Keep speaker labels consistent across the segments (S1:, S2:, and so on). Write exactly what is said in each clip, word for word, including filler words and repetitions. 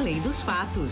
S1: Além dos Fatos.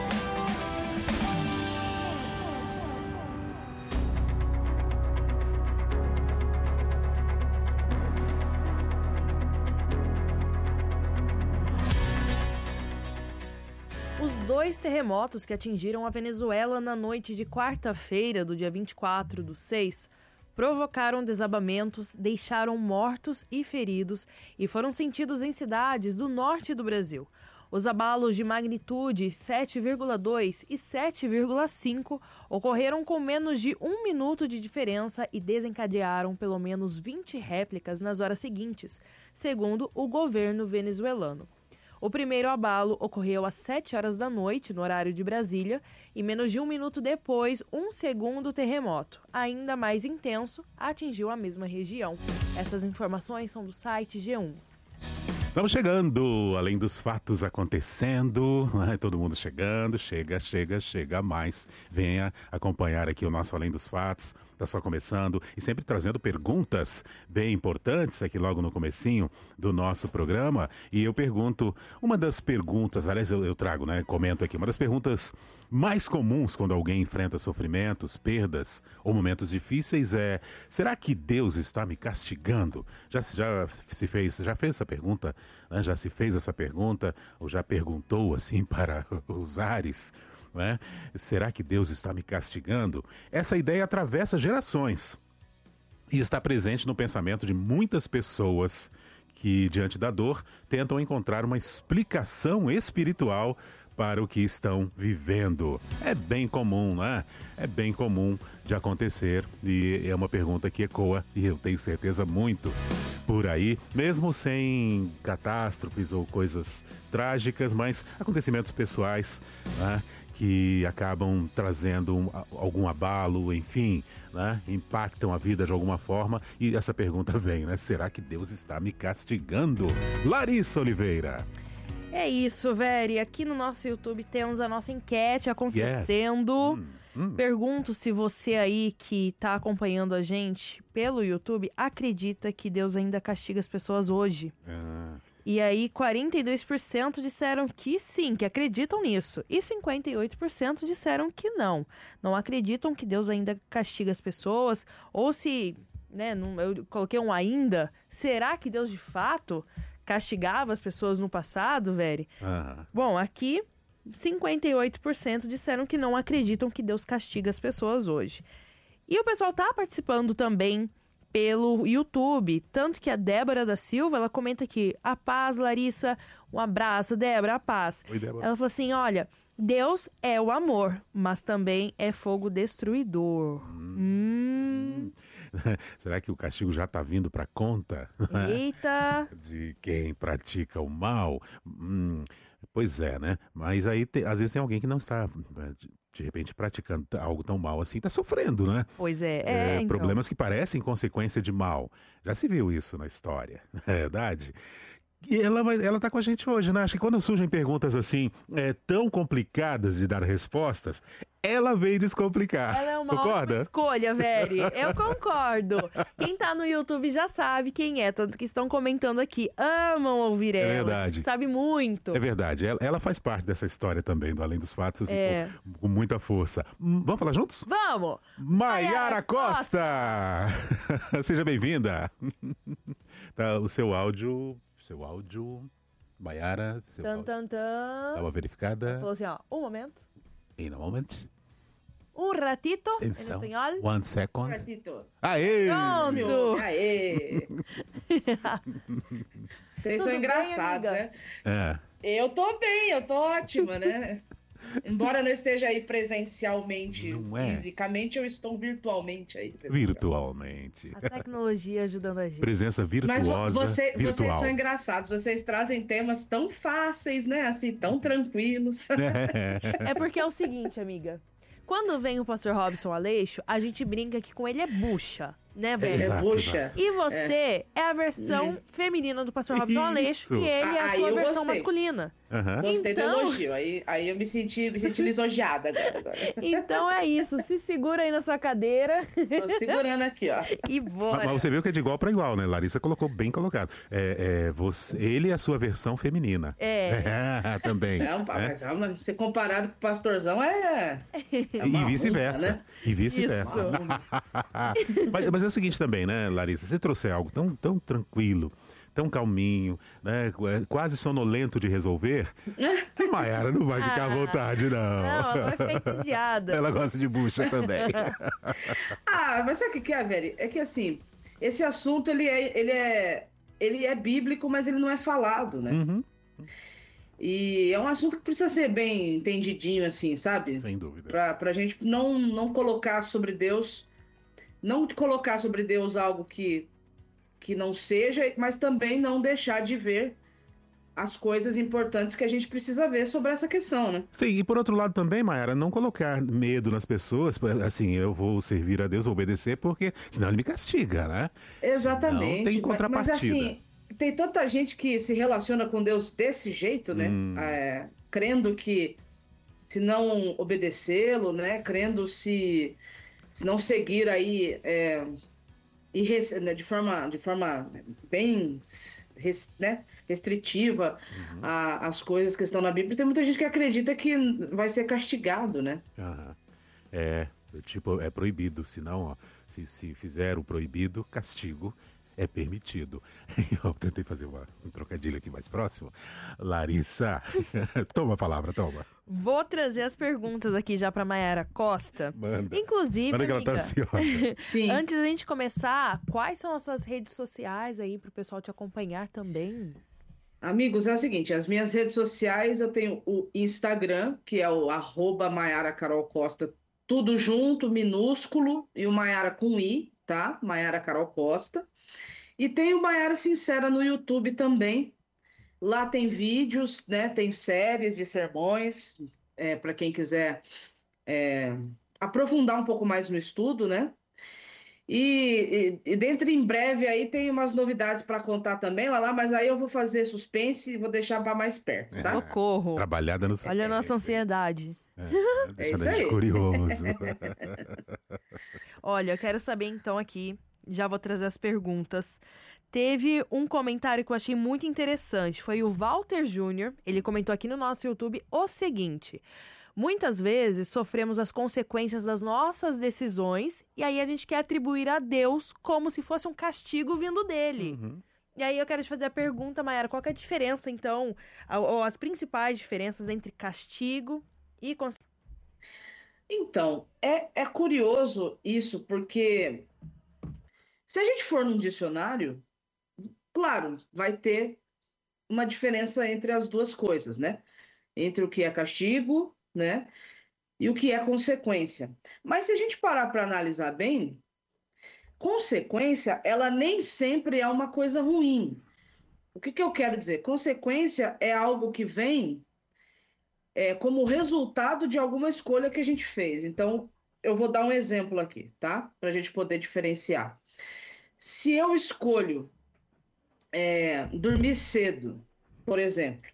S2: Os dois terremotos que atingiram a Venezuela na noite de quarta-feira, do dia vinte e quatro do seis, provocaram desabamentos, deixaram mortos e feridos e foram sentidos em cidades do norte do Brasil. Os abalos de magnitude sete vírgula dois e sete vírgula cinco ocorreram com menos de um minuto de diferença e desencadearam pelo menos vinte réplicas nas horas seguintes, segundo o governo venezuelano. O primeiro abalo ocorreu às sete horas da noite, no horário de Brasília, e menos de um minuto depois, um segundo terremoto, ainda mais intenso, atingiu a mesma região. Essas informações são do site G um.
S3: Estamos chegando, além dos fatos acontecendo, né? Todo mundo chegando, chega, chega, chega mais. Venha acompanhar aqui o nosso Além dos Fatos, está só começando e sempre trazendo perguntas bem importantes aqui logo no comecinho do nosso programa. E eu pergunto, uma das perguntas, aliás eu, eu trago, né, comento aqui, uma das perguntas mais comuns quando alguém enfrenta sofrimentos, perdas ou momentos difíceis é: será que Deus está me castigando? Já, já se fez, já fez essa pergunta? Né? Já se fez essa pergunta, ou já perguntou assim para os ares, né? Será que Deus está me castigando? Essa ideia atravessa gerações e está presente no pensamento de muitas pessoas que, diante da dor, tentam encontrar uma explicação espiritual para o que estão vivendo. É bem comum, né? É bem comum de acontecer e é uma pergunta que ecoa, e eu tenho certeza muito, por aí, mesmo sem catástrofes ou coisas trágicas, mas acontecimentos pessoais, né, que acabam trazendo um, algum abalo, enfim, né, impactam a vida de alguma forma. E essa pergunta vem, né? Será que Deus está me castigando? Larissa Oliveira.
S2: É isso, Veri. Aqui no nosso YouTube temos a nossa enquete acontecendo. Yes. Hum, hum. Pergunto se você aí que está acompanhando a gente pelo YouTube acredita que Deus ainda castiga as pessoas hoje. Ah. E aí, quarenta e dois por cento disseram que sim, que acreditam nisso. E cinquenta e oito por cento disseram que não. Não acreditam que Deus ainda castiga as pessoas. Ou se, né, eu coloquei um ainda, será que Deus de fato castigava as pessoas no passado, Veri? Uhum. Bom, aqui cinquenta e oito por cento disseram que não acreditam que Deus castiga as pessoas hoje. E o pessoal tá participando também pelo YouTube, tanto que a Débora da Silva, ela comenta aqui: a paz, Larissa, um abraço, Débora, a paz.
S3: Oi, Débora.
S2: Ela falou assim, olha, Deus é o amor, mas também é fogo destruidor. Hum.
S3: Hum. Será que o castigo já está vindo para conta?
S2: Eita!
S3: De quem pratica o mal? Hum, pois é, né? Mas aí, te, às vezes tem alguém que não está, de, de repente, praticando algo tão mal assim, está sofrendo, né?
S2: Pois é. é,
S3: é
S2: então.
S3: Problemas que parecem consequência de mal. Já se viu isso na história, não é verdade? E ela, vai, ela tá com a gente hoje, né? Acho que quando surgem perguntas assim, é, tão complicadas de dar respostas, ela veio descomplicar.
S2: Ela é uma
S3: Concorda?
S2: ótima escolha, Veri. Eu concordo. Quem tá no YouTube já sabe quem é, tanto que estão comentando aqui. Amam ouvir ela. É verdade. Sabe muito.
S3: É verdade. Ela, ela faz parte dessa história também, do Além dos Fatos, é. com, com muita força. Vamos falar juntos?
S2: Vamos!
S3: Maiara Costa! Costa. Seja bem-vinda. Tá, o seu áudio... Seu áudio, Maiara, seu
S2: tan,
S3: áudio.
S2: Tan, tan.
S3: Dá uma verificada.
S2: Ela falou assim, ó, um momento.
S3: In a moment.
S2: Um ratito, em
S3: so,
S2: espanhol.
S3: One second.
S4: Um ratito.
S3: Aê!
S2: Pronto!
S4: Aê! Vocês são engraçados, né?
S3: É.
S4: Eu tô bem, eu tô ótima, né? Embora não esteja aí presencialmente,
S3: não é.
S4: fisicamente, eu estou virtualmente aí.
S3: Virtualmente.
S2: A tecnologia ajudando a gente.
S3: Presença virtuosa,
S4: Mas você,
S3: virtual.
S4: Vocês são engraçados, vocês trazem temas tão fáceis, né? Assim, tão tranquilos.
S3: É,
S2: é porque é o seguinte, amiga. Quando vem o pastor Robson Aleixo, a gente brinca que com ele é bucha, né, velho?
S3: Exato,
S4: É bucha.
S3: exato.
S2: E você é, é a versão
S4: Hum.
S2: feminina do pastor Robson Aleixo,
S3: Isso.
S2: e ele é a
S4: Ah,
S2: sua
S4: aí eu
S2: versão
S4: gostei.
S2: masculina.
S3: Aham.
S4: Gostei do
S2: Então-
S4: elogio. Aí, aí eu me senti, me senti lisonjeada agora. agora.
S2: Então é isso, se segura aí na sua cadeira
S4: Tô segurando aqui, ó.
S2: e
S3: Mas,
S2: bora.
S3: mas você viu que é de igual para igual, né? Larissa colocou bem colocado. É, é, você, ele é a sua versão feminina.
S2: É.
S3: É, também.
S4: Não, pá,
S3: né?
S4: mas é uma- ser comparado com o pastorzão é. é
S3: E
S4: uma
S3: vice-versa.
S4: honra, né?
S3: E vice-versa.
S2: Isso.
S3: mas, mas é o seguinte também, né, Larissa? Você trouxe algo tão, tão tranquilo, tão calminho, né? Quase sonolento de resolver. A Mayara não vai ficar à vontade, não.
S2: Não, ela vai ficar entediada.
S3: Ela gosta de bucha também.
S4: Ah, mas sabe o que que é, velho? É que assim, esse assunto ele é, ele é, ele é bíblico, mas ele não é falado, né?
S3: Uhum,
S4: E é um assunto que precisa ser bem entendidinho, assim, sabe?
S3: sem dúvida.
S4: Pra, pra gente não, não colocar sobre Deus, não colocar sobre Deus algo que, que não seja, mas também não deixar de ver as coisas importantes que a gente precisa ver sobre essa questão, né?
S3: Sim, e por outro lado também, Mayara, não colocar medo nas pessoas, assim, eu vou servir a Deus, vou obedecer, porque senão ele me castiga, né?
S4: Exatamente.
S3: Senão tem
S4: Mas-
S3: contrapartida.
S4: Mas, assim, tem tanta gente que se relaciona com Deus desse jeito, né?
S3: Hum.
S4: É, crendo que se não obedecê-lo, né? Crendo se, se não seguir aí é, e res- né, de, forma, de forma bem res- né, restritiva
S3: Uhum.
S4: a- as coisas que estão na Bíblia. Tem muita gente que acredita que vai ser castigado, né?
S3: Aham. É, tipo, é proibido, senão, ó, se, se fizer o proibido, castigo é permitido. Eu tentei fazer uma, um trocadilho aqui mais próximo. Larissa, toma a palavra, toma.
S2: Vou trazer as perguntas aqui já pra Mayara Costa.
S3: Manda.
S2: Inclusive,
S3: Manda que ela tá
S2: amiga,
S3: ansiosa.
S4: Sim.
S2: antes da gente começar, quais são as suas redes sociais aí pro pessoal te acompanhar também?
S4: Amigos, é o seguinte, as minhas redes sociais, eu tenho o Instagram, que é o arroba Mayara Carol Costa, tudo junto, minúsculo, e o Mayara com I, tá? Mayara Carol Costa. E tem o Mayara Sincera no YouTube também. Lá tem vídeos, né? Tem séries de sermões, é, para quem quiser é, aprofundar um pouco mais no estudo, né? E, e, e dentro em breve aí tem umas novidades para contar também lá, lá, mas aí eu vou fazer suspense e vou deixar para mais perto, tá?
S2: Socorro.
S3: Trabalhada no
S2: Olha a nossa ansiedade.
S3: É, deixando
S4: isso
S3: a gente
S4: aí.
S3: curioso.
S2: Olha, eu quero saber então aqui, já vou trazer as perguntas. Teve um comentário que eu achei muito interessante, foi o Walter Júnior, ele comentou aqui no nosso YouTube o seguinte: muitas vezes sofremos as consequências das nossas decisões e aí a gente quer atribuir a Deus como se fosse um castigo vindo dele.
S3: Uhum.
S2: E aí eu quero te fazer a pergunta, Mayara, qual que é a diferença então, a- ou as principais diferenças entre castigo e consequência?
S4: Então, é, é curioso isso, porque se a gente for num dicionário, claro, vai ter uma diferença entre as duas coisas, né? Entre o que é castigo, né? E o que é consequência. Mas se a gente parar para analisar bem, consequência, ela nem sempre é uma coisa ruim. O que que eu quero dizer? Consequência é algo que vem é, como resultado de alguma escolha que a gente fez. Então, eu vou dar um exemplo aqui, tá? Para a gente poder diferenciar. Se eu escolho é, dormir cedo, por exemplo,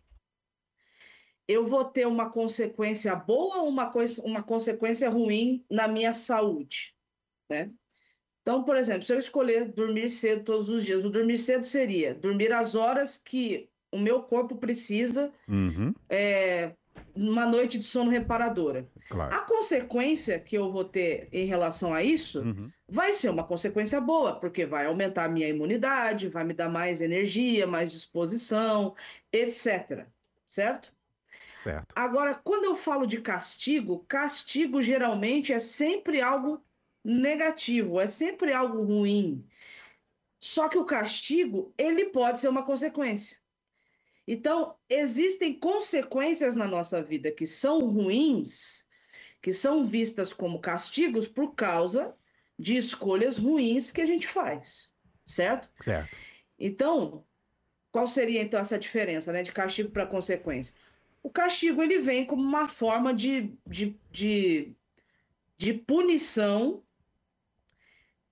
S4: eu vou ter uma consequência boa ou uma, coisa, uma consequência ruim na minha saúde, né? Então, por exemplo, se eu escolher dormir cedo todos os dias, o dormir cedo seria dormir as horas que o meu corpo precisa
S3: Uhum,
S4: é, numa noite de sono reparadora.
S3: claro.
S4: A consequência que eu vou ter em relação a isso
S3: Uhum.
S4: vai ser uma consequência boa, porque vai aumentar a minha imunidade, vai me dar mais energia, mais disposição, etcétera. Certo?
S3: Certo.
S4: Agora, quando eu falo de castigo, castigo geralmente é sempre algo negativo, é sempre algo ruim. Só que o castigo, ele pode ser uma consequência. Então, existem consequências na nossa vida que são ruins, que são vistas como castigos por causa de escolhas ruins que a gente faz, certo?
S3: Certo.
S4: Então, qual seria então essa diferença, né, de castigo para consequência? O castigo ele vem como uma forma de, de, de, de punição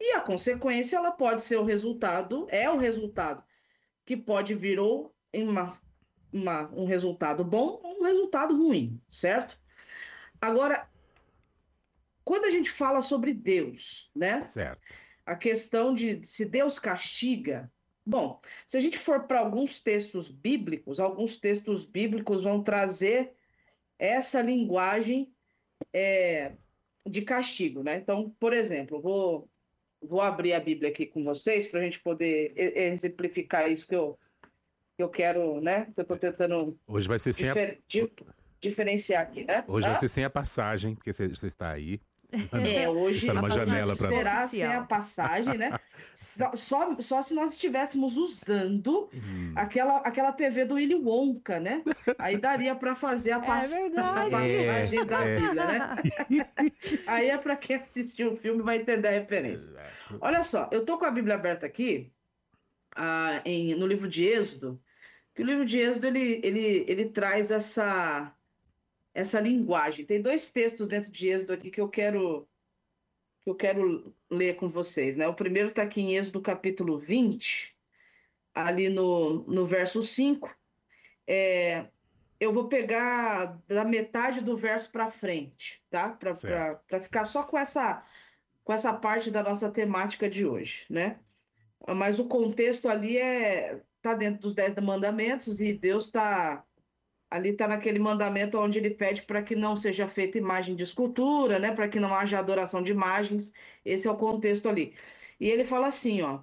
S4: E a consequência, ela pode ser o resultado, é o resultado, que pode vir ou em uma, uma, um resultado bom ou um resultado ruim, certo? Agora, quando a gente fala sobre Deus, né?
S3: Certo.
S4: A questão de se Deus castiga. Bom, se a gente for para alguns textos bíblicos, alguns textos bíblicos vão trazer essa linguagem é, de castigo, né? Então, por exemplo, vou, vou abrir a Bíblia aqui com vocês para a gente poder exemplificar isso que eu, que eu quero, né? Que eu estou tentando
S3: Hoje vai ser sem
S4: difer,
S3: a...
S4: di, diferenciar aqui, né?
S3: Hoje
S4: ah?
S3: vai ser sem a passagem, porque você, você está aí.
S4: É, hoje
S3: está numa janela para
S4: será sem a passagem, né? Só, só, só se nós estivéssemos usando hum. aquela, aquela T V do Willy Wonka, né? Aí daria para fazer a, pass...
S2: é verdade.
S4: a passagem
S3: é,
S4: da
S3: é.
S4: vida, né? Aí é para quem assistiu o filme vai entender a referência.
S3: Exato.
S4: Olha só, eu tô com a Bíblia aberta aqui, ah, em, no livro de Êxodo, que o livro de Êxodo ele, ele, ele traz essa... essa linguagem. Tem dois textos dentro de Êxodo aqui que eu quero que eu quero ler com vocês, né? O primeiro está aqui em Êxodo capítulo vinte, ali no, no verso cinco. É, eu vou pegar da metade do verso para frente, tá? Para ficar só com essa, com essa parte da nossa temática de hoje, né? Mas o contexto ali é tá dentro dos dez mandamentos e Deus está ali está naquele mandamento onde ele pede para que não seja feita imagem de escultura, né? Para que não haja adoração de imagens. Esse é o contexto ali. E ele fala assim, ó.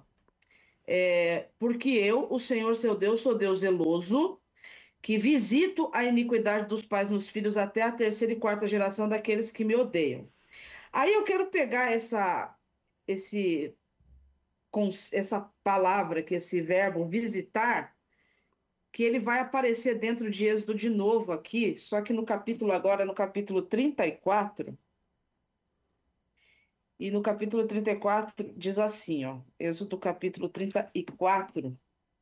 S4: É, porque eu, o Senhor seu Deus, sou Deus zeloso, que visito a iniquidade dos pais nos filhos até a terceira e quarta geração daqueles que me odeiam. Aí eu quero pegar essa, esse, essa palavra, que esse verbo visitar, que ele vai aparecer dentro de Êxodo de novo aqui, só que no capítulo agora, no capítulo trinta e quatro, e no capítulo trinta e quatro diz assim, ó, Êxodo capítulo trinta e quatro,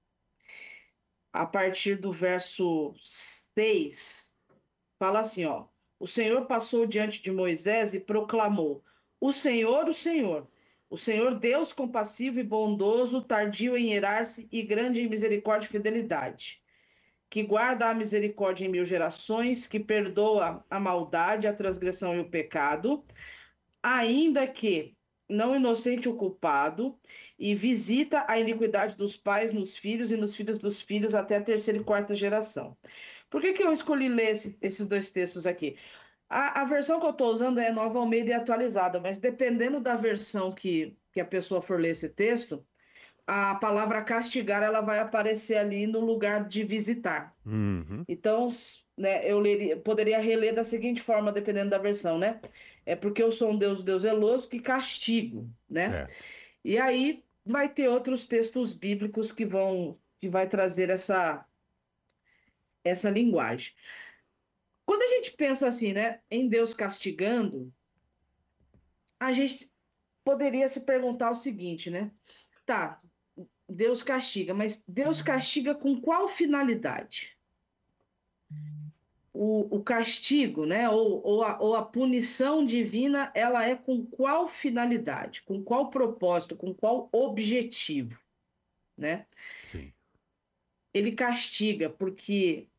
S4: a partir do verso seis, fala assim, ó, o Senhor passou diante de Moisés e proclamou, o Senhor, o Senhor, o Senhor Deus compassivo e bondoso, tardio em irar-se e grande em misericórdia e fidelidade, que guarda a misericórdia em mil gerações, que perdoa a maldade, a transgressão e o pecado, ainda que não inocente o culpado, e visita a iniquidade dos pais nos filhos e nos filhos dos filhos até a terceira e quarta geração. Por que que eu escolhi ler esse, esses dois textos aqui? A, a versão que eu estou usando é Nova Almeida e atualizada, mas dependendo da versão que, que a pessoa for ler esse texto, a palavra castigar ela vai aparecer ali no lugar de visitar.
S3: Uhum.
S4: Então, né, eu leria, poderia reler da seguinte forma, dependendo da versão, né? É porque eu sou um Deus, Deus zeloso, que castigo, né?
S3: Certo.
S4: E aí vai ter outros textos bíblicos que vão, que vai trazer essa, essa linguagem. Quando a gente pensa assim, né, em Deus castigando, a gente poderia se perguntar o seguinte, né? Tá, Deus castiga, mas Deus castiga com qual finalidade? O, o castigo, né, ou, ou, a, ou a punição divina, ela é com qual finalidade? Com qual propósito? Com qual objetivo? Né?
S3: Sim.
S4: Ele castiga porque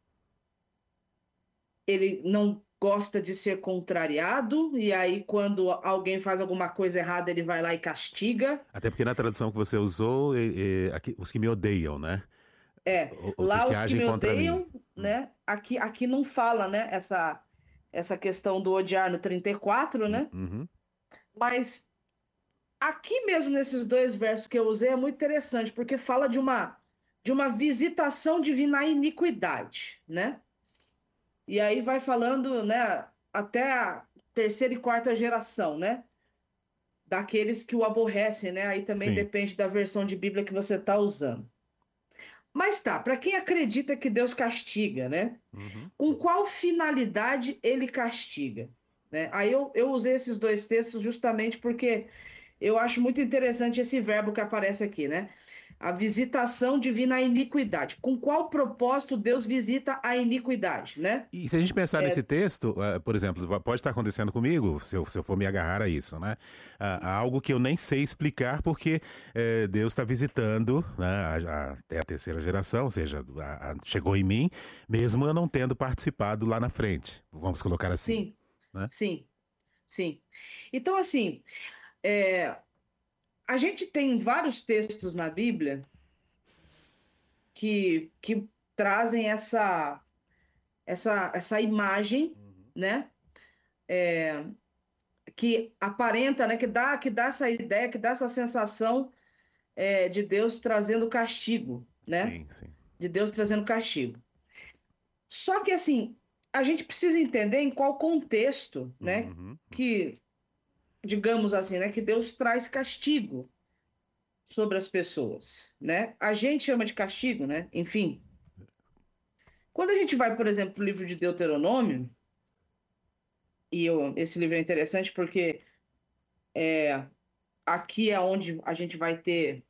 S4: ele não gosta de ser contrariado, e aí quando alguém faz alguma coisa errada, ele vai lá e castiga.
S3: Até porque na tradução que você usou, é, é, aqui, os que me odeiam, né?
S4: É,
S3: Ou,
S4: lá
S3: que
S4: os que me odeiam,
S3: mim.
S4: né? Aqui, aqui não fala, né? Essa, essa questão do odiar no trinta e quatro, né?
S3: Uhum.
S4: Mas aqui mesmo nesses dois versos que eu usei é muito interessante, porque fala de uma, de uma visitação divina à iniquidade, né? E aí vai falando, né, até a terceira e quarta geração, né? Daqueles que o aborrecem, né? Aí também
S3: Sim.
S4: depende da versão de Bíblia que você está usando. Mas tá, para quem acredita que Deus castiga, né?
S3: Uhum.
S4: Com qual finalidade ele castiga? Né? Aí eu, eu usei esses dois textos justamente porque eu acho muito interessante esse verbo que aparece aqui, né? A visitação divina à iniquidade. Com qual propósito Deus visita a iniquidade, né?
S3: E se a gente pensar
S4: É...
S3: nesse texto, uh, por exemplo, pode estar acontecendo comigo, se eu, se eu for me agarrar a isso, né? Uh, algo que eu nem sei explicar porque uh, Deus está visitando, né, a, a, até a terceira geração, ou seja, a, a, chegou em mim, mesmo eu não tendo participado lá na frente. Vamos colocar assim.
S4: Sim,
S3: né?
S4: sim, sim. Então, assim, é... a gente tem vários textos na Bíblia que, que trazem essa, essa, essa imagem, uhum. né? É, que aparenta, né? Que dá, que dá essa ideia, que dá essa sensação é, de Deus trazendo castigo, né?
S3: Sim, sim.
S4: De Deus trazendo castigo. Só que, assim, a gente precisa entender em qual contexto, né?
S3: Uhum.
S4: Que, digamos assim, né? Que Deus traz castigo sobre as pessoas, né? A gente chama de castigo, né? Enfim. Quando a gente vai, por exemplo, para o livro de Deuteronômio, e eu, esse livro é interessante porque é, aqui é onde a gente vai ter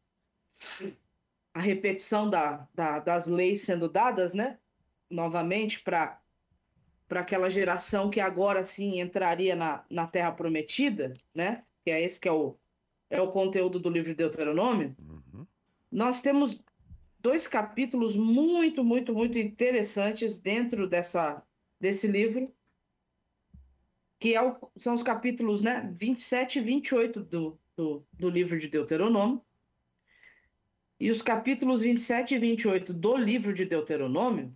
S4: a repetição da, da, das leis sendo dadas, né? Novamente para para aquela geração que agora sim entraria na, na Terra Prometida, né? Que é esse que é o, é o conteúdo do livro de Deuteronômio. Uhum. Nós temos dois capítulos muito, muito, muito interessantes dentro dessa, desse livro, que é o, são os capítulos, né, vinte e sete e vinte e oito do, do, do livro de Deuteronômio. E os capítulos vinte e sete e vinte e oito do livro de Deuteronômio,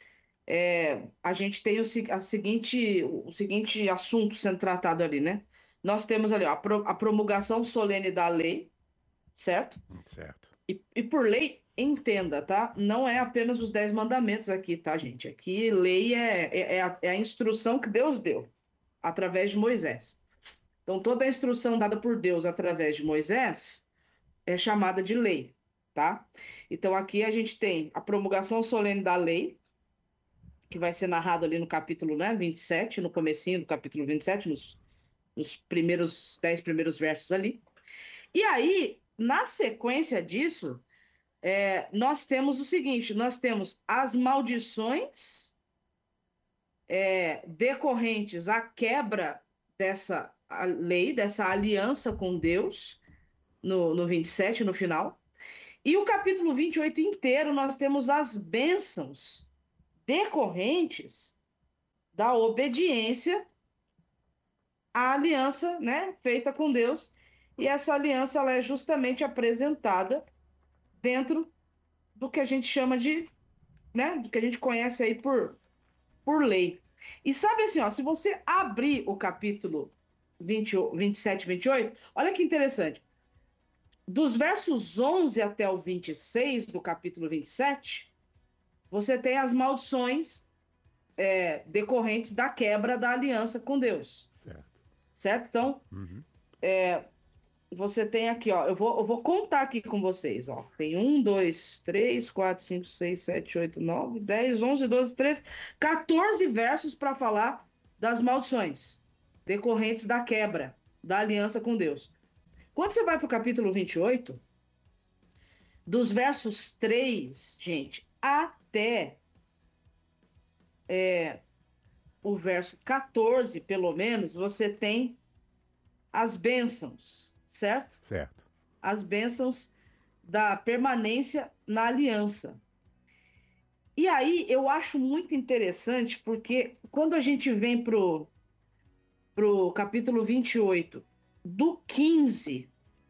S4: é, a gente tem o, a seguinte, o seguinte assunto sendo tratado ali, né? Nós temos ali ó, a, pro, a promulgação solene da lei, certo?
S3: Certo.
S4: E, e por lei, entenda, tá? Não é apenas os dez mandamentos aqui, tá, gente? Aqui, lei é, é, é, a, é a instrução que Deus deu através de Moisés. Então, toda a instrução dada por Deus através de Moisés é chamada de lei, tá? Então, aqui a gente tem a promulgação solene da lei, que vai ser narrado ali no capítulo, né, vinte e sete, no comecinho do capítulo vinte e sete, nos, nos primeiros, dez primeiros versos ali. E aí, na sequência disso, é, nós temos o seguinte, nós temos as maldições é, decorrentes à quebra dessa lei, dessa aliança com Deus, no, no vinte e sete, no final. E o capítulo vinte e oito inteiro, nós temos as bênçãos decorrentes da obediência à aliança, né, feita com Deus. E essa aliança ela é justamente apresentada dentro do que a gente chama de, né, do que a gente conhece aí por, por lei. E sabe assim, ó, se você abrir o capítulo vinte, vinte e sete, vinte e oito, olha que interessante. Dos versos onze até o vinte e seis do capítulo vinte e sete, você tem as maldições é, decorrentes da quebra da aliança com Deus.
S3: Certo.
S4: Certo? Então, uhum. é, você tem aqui, ó, eu vou, eu vou contar aqui com vocês, ó. Tem um, dois, três, quatro, cinco, seis, sete, oito, nove, dez, onze, doze, treze, quatorze versos para falar das maldições decorrentes da quebra da aliança com Deus. Quando você vai para o capítulo vinte e oito, dos versos três, gente, até é, o verso quatorze, pelo menos, você tem as bênçãos, certo?
S3: Certo.
S4: As bênçãos da permanência na aliança. E aí eu acho muito interessante, porque quando a gente vem pro, pro capítulo vinte e oito, do quinze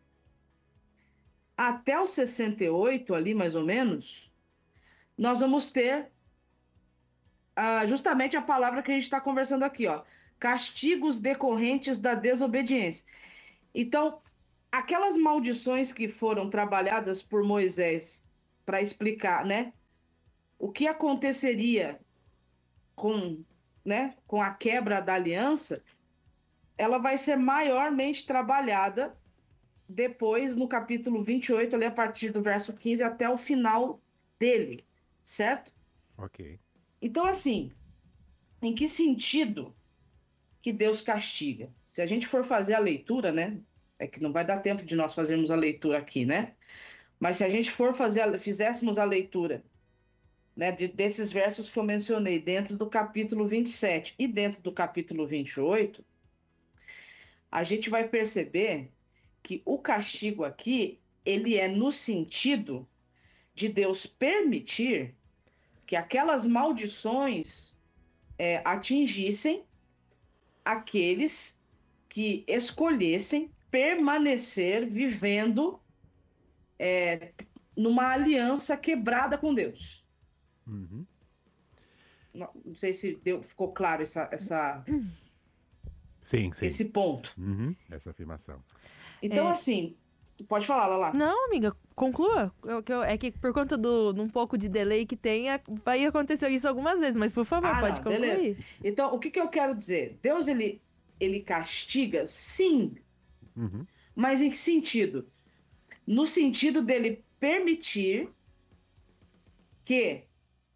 S4: até o sessenta e oito, ali mais ou menos, nós vamos ter ah, justamente a palavra que a gente está conversando aqui, ó, castigos decorrentes da desobediência. Então, aquelas maldições que foram trabalhadas por Moisés para explicar, né, o que aconteceria com, né, com a quebra da aliança, ela vai ser maiormente trabalhada depois no capítulo vinte e oito, ali a partir do verso quinze até o final dele, certo?
S3: Ok.
S4: Então, assim, em que sentido que Deus castiga? Se a gente for fazer a leitura, né, é que não vai dar tempo de nós fazermos a leitura aqui, né? Mas se a gente for fazer, fizéssemos a leitura, né, de, desses versos que eu mencionei, dentro do capítulo vinte e sete e dentro do capítulo vinte e oito, a gente vai perceber que o castigo aqui, ele é no sentido de Deus permitir que aquelas maldições é, atingissem aqueles que escolhessem permanecer vivendo é, numa aliança quebrada com Deus.
S3: Uhum.
S4: Não, não sei se deu, ficou claro essa, essa,
S3: sim, sim.
S4: esse ponto.
S3: Uhum. Essa afirmação.
S4: Então,
S2: É...
S4: assim, pode falar, Lala.
S2: Não, amiga, conclua. Eu, eu, é que por conta do, de um pouco de delay que tem, vai acontecer isso algumas vezes, mas por favor,
S4: ah,
S2: pode
S4: não,
S2: concluir.
S4: Beleza. Então, o que, que eu quero dizer? Deus, ele, ele castiga, sim,
S3: Uhum.
S4: mas em que sentido? No sentido dele permitir que...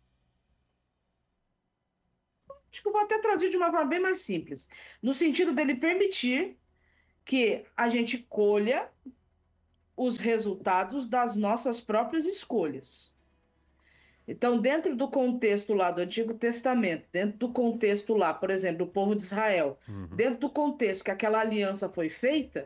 S4: Acho que eu vou até traduzir de uma forma bem mais simples. No sentido dele permitir que a gente colha os resultados das nossas próprias escolhas. Então, dentro do contexto lá do Antigo Testamento, dentro do contexto lá, por exemplo, do povo de Israel, uhum. dentro do contexto que aquela aliança foi feita,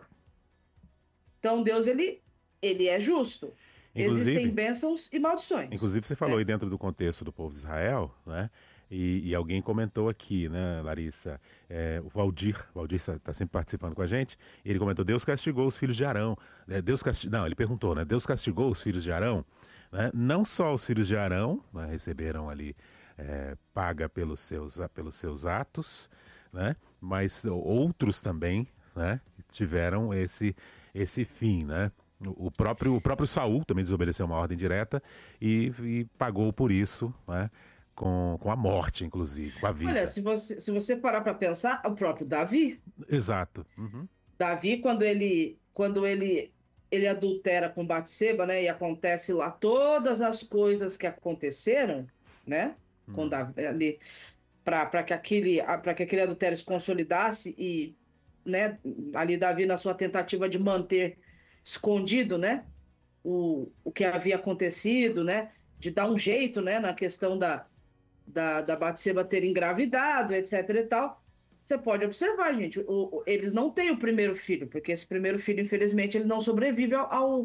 S4: então Deus, ele, ele é justo. Inclusive, existem bênçãos e maldições.
S3: Inclusive, você falou
S4: né?
S3: aí dentro do contexto do povo de Israel, né? E, e alguém comentou aqui, né, Larissa, é, o Valdir, o Valdir está sempre participando com a gente, e ele comentou, Deus castigou os filhos de Arão. É, Deus casti... Não, ele perguntou, né? Deus castigou os filhos de Arão? Né? Não só os filhos de Arão, né, receberam ali é, paga pelos seus, pelos seus atos, né? Mas outros também, né, tiveram esse, esse fim, né? O próprio, o próprio Saul também desobedeceu uma ordem direta e, e pagou por isso, né? Com, com a morte, inclusive, com a vida.
S4: Olha, se você, se você parar para pensar, o próprio Davi.
S3: Exato. Uhum.
S4: Davi, quando ele, quando ele, ele adultera com Batseba, né? E acontece lá todas as coisas que aconteceram, né? Uhum. Com Davi, ali, para que, aquele, que aquele adultério se consolidasse e, né? Ali Davi, na sua tentativa de manter escondido, né? O, o que havia acontecido, né? De dar um jeito, né? Na questão da da, da Batseba ter engravidado, etc e tal, você pode observar, gente, o, o, eles não têm o primeiro filho, porque esse primeiro filho, infelizmente, ele não sobrevive ao, ao,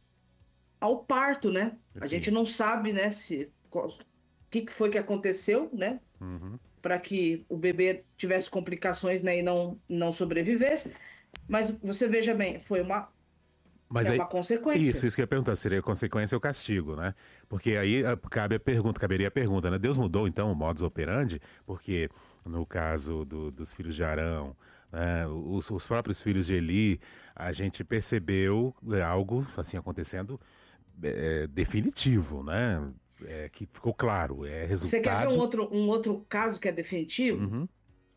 S4: ao parto, né? Sim. A gente não sabe, né, se o que foi que aconteceu, né, uhum. para que o bebê tivesse complicações, né, e não, não sobrevivesse, mas você veja bem, foi uma
S3: Mas
S4: é
S3: aí,
S4: uma consequência.
S3: Isso, isso que eu ia perguntar, seria a consequência ou castigo, né? Porque aí cabe a pergunta, caberia a pergunta, né? Deus mudou então o modus operandi? Porque no caso do, dos filhos de Arão, né, os, os próprios filhos de Eli, a gente percebeu algo assim acontecendo é, definitivo, né? É, que ficou claro, é resultado...
S4: Você quer ver um outro, um outro caso que é definitivo?
S3: Uhum.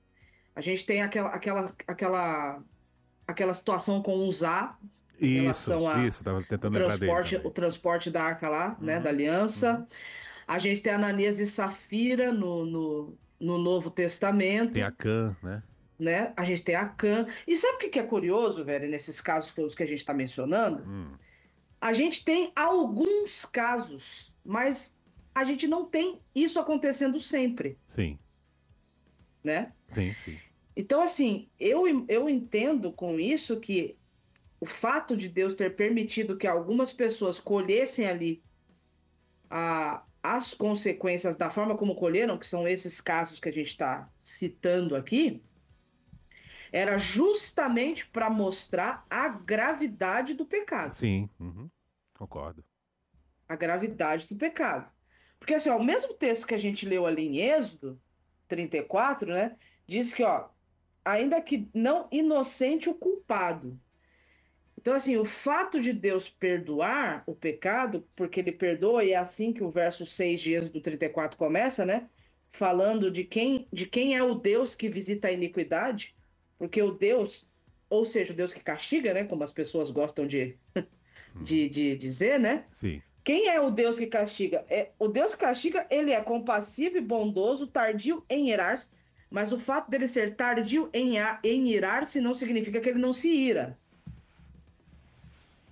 S4: A gente tem aquela, aquela, aquela, aquela situação com o Uzá, em
S3: Isso,
S4: relação a
S3: isso, tava tentando
S4: o
S3: lembrar
S4: transporte,
S3: dele
S4: o transporte da arca lá,
S3: uhum,
S4: né, da aliança.
S3: Uhum.
S4: A gente tem Ananias e Safira no, no, no Novo Testamento.
S3: Tem Acã, né?
S4: né? A gente tem Acã. E sabe o que é curioso, velho, nesses casos todos que a gente está mencionando?
S3: Hum.
S4: A gente tem alguns casos, mas a gente não tem isso acontecendo sempre.
S3: Sim.
S4: Né?
S3: Sim, sim.
S4: Então, assim, eu, eu entendo com isso que o fato de Deus ter permitido que algumas pessoas colhessem ali a, as consequências da forma como colheram, que são esses casos que a gente está citando aqui, era justamente para mostrar a gravidade do pecado.
S3: Sim, uhum. Concordo.
S4: A gravidade do pecado. Porque assim, ó, o mesmo texto que a gente leu ali em Êxodo trinta e quatro, né, diz que, ó, ainda que não inocente o culpado. Então, assim, o fato de Deus perdoar o pecado, porque ele perdoa, e é assim que o verso seis de Êxodo trinta e quatro começa, né? Falando de quem, de quem é o Deus que visita a iniquidade, porque o Deus, ou seja, o Deus que castiga, né? Como as pessoas gostam de, de, de dizer, né?
S3: Sim.
S4: Quem é o Deus que castiga? É, o Deus que castiga, ele é compassivo e bondoso, tardio em irar-se, mas o fato dele ser tardio em, em irar-se não significa que ele não se ira.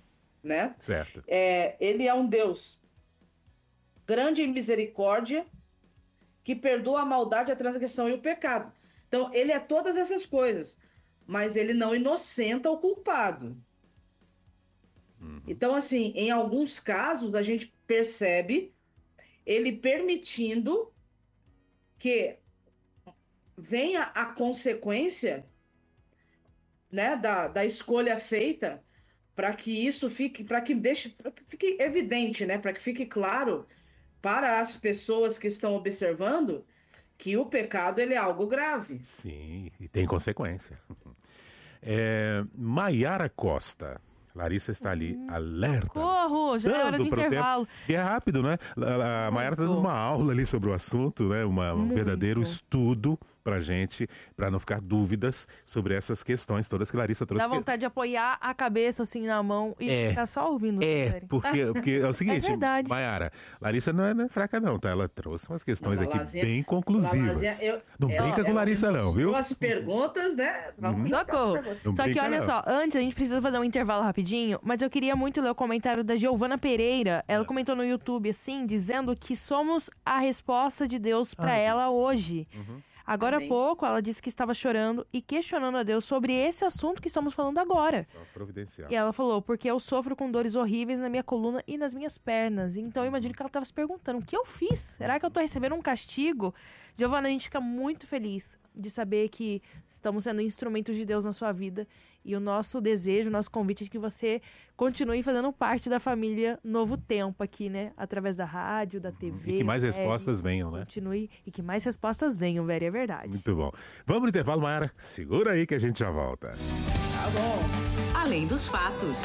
S4: né?
S3: Certo.
S4: É, ele é um Deus grande em misericórdia, que perdoa a maldade, a transgressão e o pecado. Então, ele é todas essas coisas, mas ele não inocenta o culpado. Uhum. Então, assim, em alguns casos, a gente percebe ele permitindo que venha a consequência, né, da, da escolha feita, para que isso fique, para que deixe, pra que fique evidente, né, para que fique claro para as pessoas que estão observando que o pecado ele é algo grave.
S3: Sim, e tem consequência. É, Maiara Costa. Larissa está ali, hum, alerta.
S2: Corro, já é hora do intervalo.
S3: Tempo. E é rápido, né? A, a Maiara está dando uma aula ali sobre o assunto, né? Uma, um verdadeiro estudo pra gente, pra não ficar dúvidas sobre essas questões todas que Larissa trouxe.
S2: Dá vontade de apoiar a cabeça assim na mão e é, ficar só ouvindo.
S3: É, porque, porque é o seguinte, é verdade. Maiara, Larissa não é, não é fraca não, tá? Ela trouxe umas questões não, aqui Lazinha, bem conclusivas. Lazinha, eu, não eu, brinca eu, com eu, Larissa não, viu?
S4: As perguntas, né?
S2: Vamos Socorro. Só que olha não. só, antes a gente precisa fazer um intervalo rapidinho, mas eu queria muito ler o comentário da Giovana Pereira. Ela é. comentou no YouTube assim, dizendo que somos a resposta de Deus pra ah, ela hoje. Uhum. Agora há pouco, ela disse que estava chorando e questionando a Deus sobre esse assunto que estamos falando agora.
S3: Só providencial.
S2: E ela falou, porque eu sofro com dores horríveis na minha coluna e nas minhas pernas. Então eu imagino que ela estava se perguntando, o que eu fiz? Será que eu estou recebendo um castigo? Giovana, a gente fica muito feliz de saber que estamos sendo instrumentos de Deus na sua vida. E o nosso desejo, o nosso convite é que você continue fazendo parte da família Novo Tempo aqui, né? Através da rádio, da T V.
S3: E que mais
S2: Very,
S3: respostas venham, né?
S2: Continue e que mais respostas venham, Very, é verdade.
S3: Muito bom. Vamos no intervalo, Maiara? Segura aí que a gente já volta.
S2: Tá bom.
S1: Além dos fatos.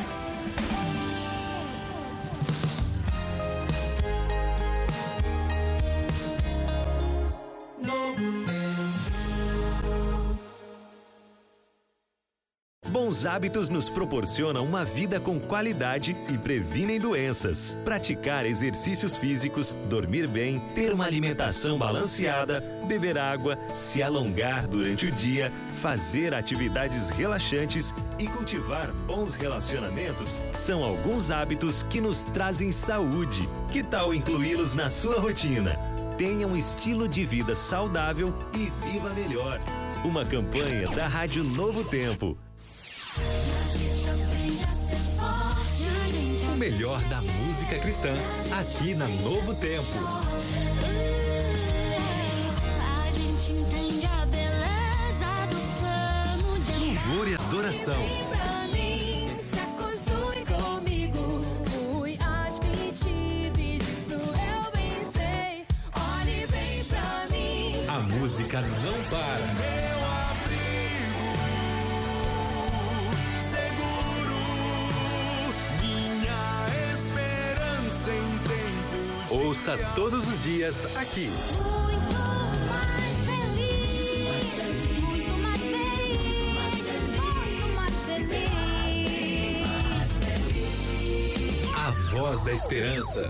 S5: Bons hábitos nos proporcionam uma vida com qualidade e previnem doenças. Praticar exercícios físicos, dormir bem, ter uma alimentação balanceada, beber água, se alongar durante o dia, fazer atividades relaxantes e cultivar bons relacionamentos são alguns hábitos que nos trazem saúde. Que tal incluí-los na sua rotina? Tenha um estilo de vida saudável e viva melhor. Uma campanha da Rádio Novo Tempo. O melhor da música cristã, aqui na Novo Tempo.
S6: A gente entende a beleza do plano de
S5: louvor e adoração.
S6: Pra mim, se acostume comigo. Fui admitido e disso eu bem sei. Olhe bem pra mim.
S5: A música não para. Ouça todos os dias aqui.
S6: Muito mais feliz, muito mais feliz, muito mais feliz.
S5: A voz da esperança.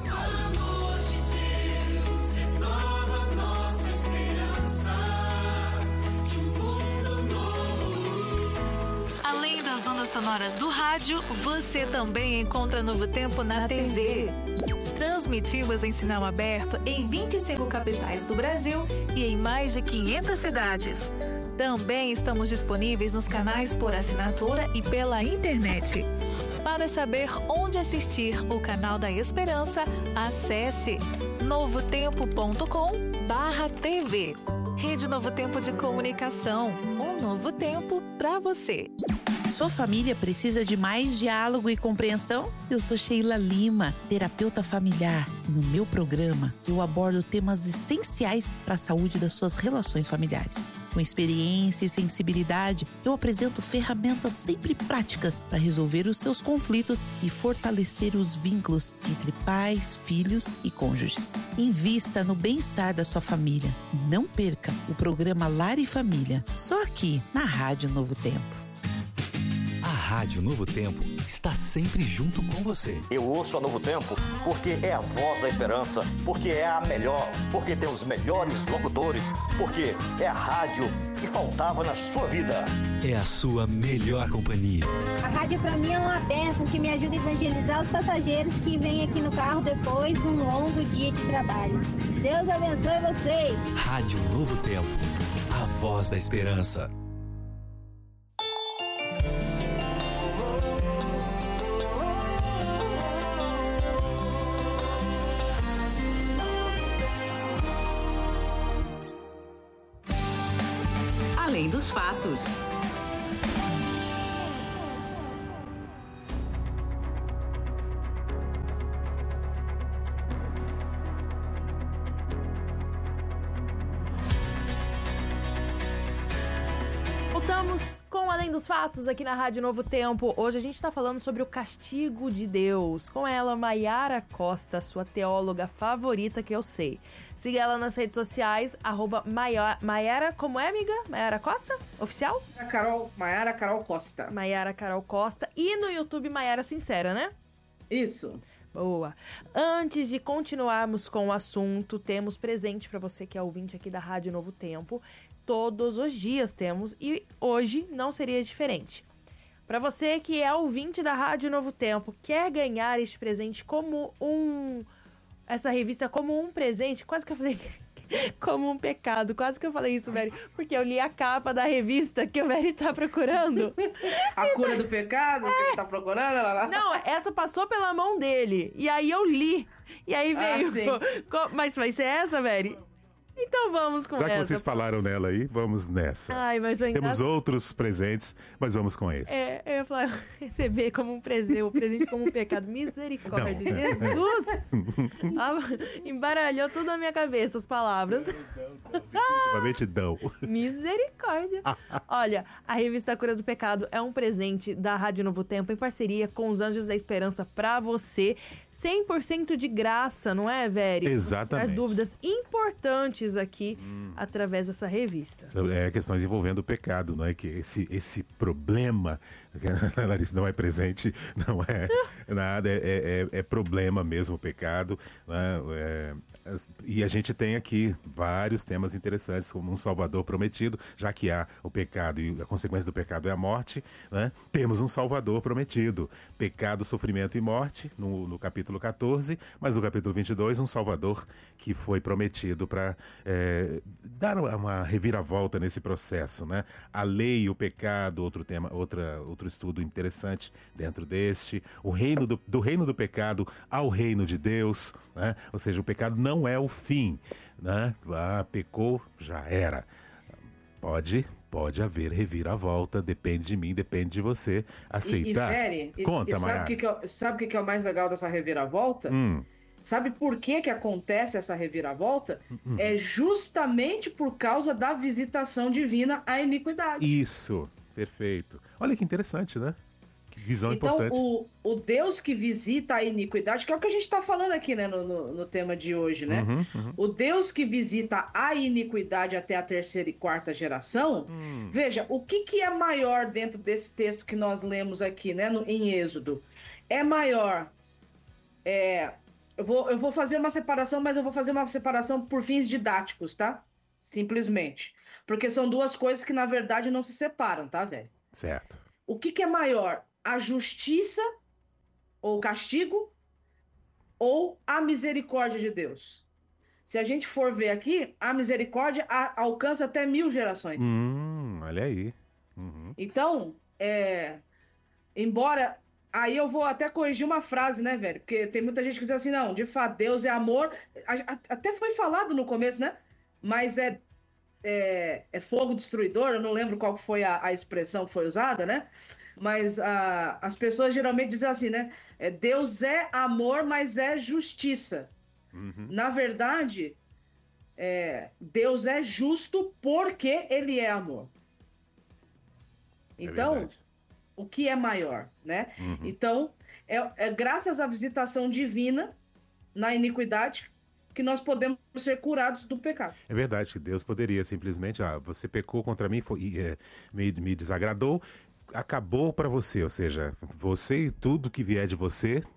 S1: Além das ondas sonoras do rádio, você também encontra Novo Tempo na T V. Transmitimos em sinal aberto em vinte e cinco capitais do Brasil e em mais de quinhentas cidades. Também estamos disponíveis nos canais por assinatura e pela internet. Para saber onde assistir o canal da Esperança, acesse novo tempo ponto com barra T V. Rede Novo Tempo de Comunicação. Um novo tempo para você.
S7: Sua família precisa de mais diálogo e compreensão? Eu sou Sheila Lima, terapeuta familiar. No meu programa, eu abordo temas essenciais para a saúde das suas relações familiares. Com experiência e sensibilidade, eu apresento ferramentas sempre práticas para resolver os seus conflitos e fortalecer os vínculos entre pais, filhos e cônjuges. Invista no bem-estar da sua família. Não perca o programa Lar e Família, só aqui na Rádio Novo Tempo.
S5: A Rádio Novo Tempo está sempre junto com você.
S8: Eu ouço a Novo Tempo porque é a voz da esperança, porque é a melhor, porque tem os melhores locutores, porque é a rádio que faltava na sua vida.
S5: É a sua melhor companhia.
S9: A rádio pra mim é uma bênção que me ajuda a evangelizar os passageiros que vêm aqui no carro depois de um longo dia de trabalho. Deus abençoe vocês.
S5: Rádio Novo Tempo, a voz da esperança.
S10: Além dos fatos.
S2: Voltamos com Além dos Fatos aqui na Rádio Novo Tempo. Hoje a gente está falando sobre o castigo de Deus. Com ela, Maiara Costa, sua teóloga favorita que eu sei. Siga ela nas redes sociais, arroba Maiara, Maiara, como é, amiga? Maiara Costa? Oficial?
S4: Carol, Maiara Carol Costa.
S2: Maiara Carol Costa. E no YouTube, Maiara Sincera, né?
S4: Isso.
S2: Boa. Antes de continuarmos com o assunto, temos presente para você que é ouvinte aqui da Rádio Novo Tempo. Todos os dias temos e hoje não seria diferente. Para você que é ouvinte da Rádio Novo Tempo, quer ganhar este presente como um... essa revista como um presente, quase que eu falei como um pecado, quase que eu falei isso, Veri, porque eu li a capa da revista que o Veri tá procurando.
S4: A cura do pecado, é. que você tá procurando? Lá, lá.
S2: Não, essa passou pela mão dele, e aí eu li, e aí veio...
S4: Ah,
S2: mas vai ser essa, Veri? Então vamos com
S3: Já
S2: essa.
S3: Já que vocês falaram nela aí, vamos nessa.
S2: Ai, mas vai
S3: Temos outros presentes, mas vamos com esse.
S2: É, eu ia falar, receber como um presente, o presente como um pecado. Misericórdia, não. Jesus! Ah, embaralhou tudo na minha cabeça as palavras.
S3: Definitivamente não.
S2: Misericórdia. Olha, a revista Cura do Pecado é um presente da Rádio Novo Tempo em parceria com os Anjos da Esperança pra você. cem por cento de graça, não é, Veri?
S3: Exatamente.
S2: Para dúvidas importantes aqui hum. através dessa revista.
S3: É questões envolvendo o pecado, não é? Que esse, esse problema, que a Larissa não é presente, não é nada, é, é, é problema mesmo o pecado, né? É, e a gente tem aqui vários temas interessantes, como um Salvador prometido, já que há o pecado e a consequência do pecado é a morte, né? Temos um Salvador prometido, pecado, sofrimento e morte, no, no capítulo catorze, mas no capítulo vinte e dois, um Salvador que foi prometido para é, dar uma reviravolta nesse processo, né? A lei e o pecado, outro tema, outra, outro estudo interessante dentro deste, o reino do, do reino do pecado ao reino de Deus, né? Ou seja, o pecado não é o fim, né? Ah, pecou, já era. Pode, pode haver reviravolta, depende de mim, depende de você aceitar.
S4: E, e, Fere,
S3: Conta,
S4: e, e sabe o que, que, é, sabe que, que é o mais legal dessa reviravolta?
S3: Hum.
S4: Sabe por que que acontece essa reviravolta?
S3: Uhum.
S4: É justamente por causa da visitação divina à iniquidade.
S3: Isso, perfeito. Olha que interessante, né? Que visão
S4: então,
S3: importante.
S4: Então, o, o Deus que visita a iniquidade, que é o que a gente está falando aqui, né, no, no, no tema de hoje, né?
S3: Uhum, uhum.
S4: O Deus que visita a iniquidade até a terceira e quarta geração, hum. veja, o que, que é maior dentro desse texto que nós lemos aqui, né, no, em Êxodo? É maior... É, Eu vou, eu vou fazer uma separação, mas eu vou fazer uma separação por fins didáticos, tá? Simplesmente. Porque são duas coisas que, na verdade, não se separam, tá, velho?
S3: Certo.
S4: O que, que é maior? A justiça ou castigo ou a misericórdia de Deus? Se a gente for ver aqui, a misericórdia a, alcança até mil gerações.
S3: Hum, olha aí. Uhum.
S4: Então, é, embora... Aí eu vou até corrigir uma frase, né, velho? Porque tem muita gente que diz assim, não, de fato, Deus é amor. Até foi falado no começo, né? Mas é, é, é fogo destruidor, eu não lembro qual foi a, a expressão que foi usada, né? Mas a, as pessoas geralmente dizem assim, né? É, Deus é amor, mas é justiça. Uhum. Na verdade, é, Deus é justo porque Ele é amor. Então... É o que é maior, né? Uhum. Então, é, é graças à visitação divina na iniquidade que nós podemos ser curados do pecado.
S3: É verdade que Deus poderia simplesmente, ah, você pecou contra mim, foi, é, me, me desagradou, acabou para você, ou seja, você e tudo que vier de você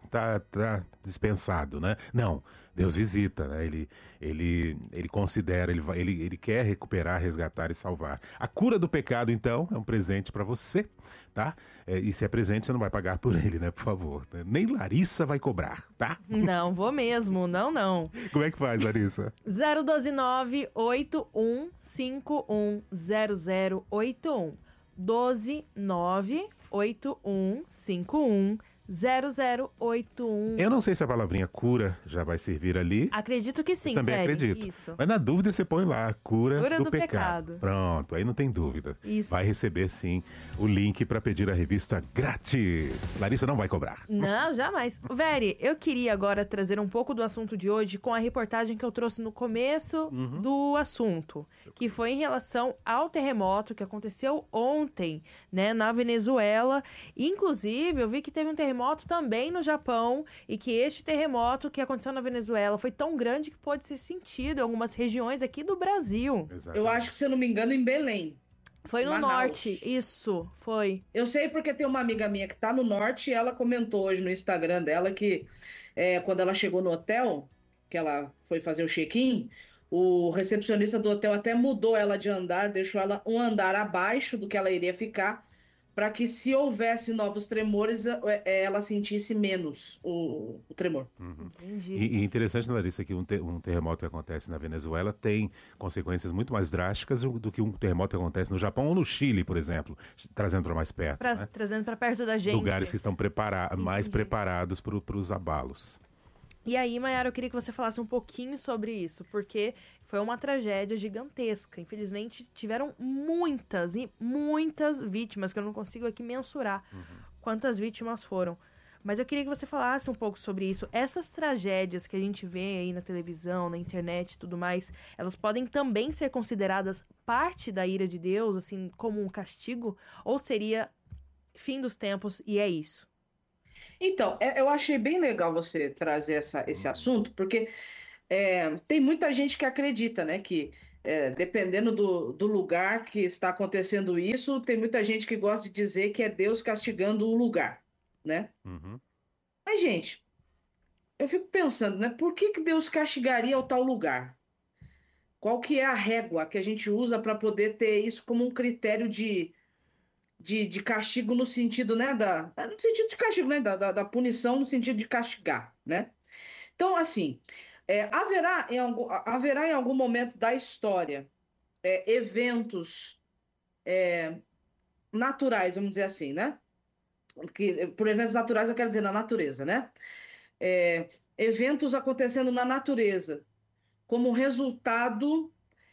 S3: tá, tá dispensado, né? Não, Deus visita, né? Ele, ele, ele considera, ele, vai- ele, ele quer recuperar, resgatar e salvar. A cura do pecado, então, é um presente para você, tá? É, e se é presente, você não vai pagar por ele, né? Por favor. Nem Larissa vai cobrar, tá?
S2: Não, vou mesmo. Não, não.
S3: Como é que faz, Larissa?
S2: zero um dois nove oito um cinco um zero zero oito um. doze nove oito um cinco um zero zero oito um.
S3: Eu não sei se a palavrinha cura já vai servir ali.
S2: Acredito que sim,
S3: Também
S2: Kelly.
S3: acredito.
S2: Isso.
S3: Mas na dúvida você põe lá, cura,
S2: Cura
S3: do,
S2: do
S3: pecado.
S2: pecado.
S3: Pronto, aí não tem dúvida.
S2: Isso.
S3: Vai receber sim o link para pedir a revista grátis. Larissa não vai cobrar.
S2: Não, jamais. Veri, eu queria agora trazer um pouco do assunto de hoje com a reportagem que eu trouxe no começo do assunto, que foi em relação ao terremoto que aconteceu ontem, né, na Venezuela. Inclusive, eu vi que teve um terremoto também no Japão e que este terremoto que aconteceu na Venezuela foi tão grande que pode ser sentido em algumas regiões aqui do Brasil.
S4: Eu acho que, se eu não me engano, em Belém.
S2: Foi no
S4: Manaus.
S2: norte, isso, foi.
S4: Eu sei porque tem uma amiga minha que tá no norte e ela comentou hoje no Instagram dela que é, quando ela chegou no hotel, que ela foi fazer o check-in, o recepcionista do hotel até mudou ela de andar, deixou ela um andar abaixo do que ela iria ficar, para que, se houvesse novos tremores, é, é, ela sentisse menos o, o tremor.
S2: Entendi.
S3: E, e interessante, Larissa, que um, te- um terremoto que acontece na Venezuela tem consequências muito mais drásticas do, do que um terremoto que acontece no Japão ou no Chile, por exemplo, trazendo para mais perto.
S2: Pra-
S3: né?
S2: Trazendo pra perto da gente.
S3: Lugares que estão prepara- mais
S2: Entendi.
S3: preparados para os abalos.
S2: E aí, Mayara, eu queria que você falasse um pouquinho sobre isso, porque foi uma tragédia gigantesca. Infelizmente, tiveram muitas e muitas vítimas, que eu não consigo aqui mensurar quantas vítimas foram. Mas eu queria que você falasse um pouco sobre isso. Essas tragédias que a gente vê aí na televisão, na internet e tudo mais, elas podem também ser consideradas parte da ira de Deus, assim, como um castigo? Ou seria fim dos tempos e é isso?
S4: Então, é- eu achei bem legal você trazer essa, esse assunto, porque é, tem muita gente que acredita, né, que é, dependendo do, do lugar que está acontecendo isso, tem muita gente que gosta de dizer que é Deus castigando o lugar, né?
S3: Uhum.
S4: Mas, gente, eu fico pensando, né, por que que Deus castigaria o tal lugar? Qual que é a régua que a gente usa para poder ter isso como um critério de, de, de castigo no sentido, né, da, no sentido de castigo, né, da, da, da punição no sentido de castigar, né? Então, assim, é, haverá, em algum, haverá em algum momento da história é, eventos é, naturais, vamos dizer assim, né? Que, por eventos naturais eu quero dizer na natureza, né? É, eventos acontecendo na natureza como resultado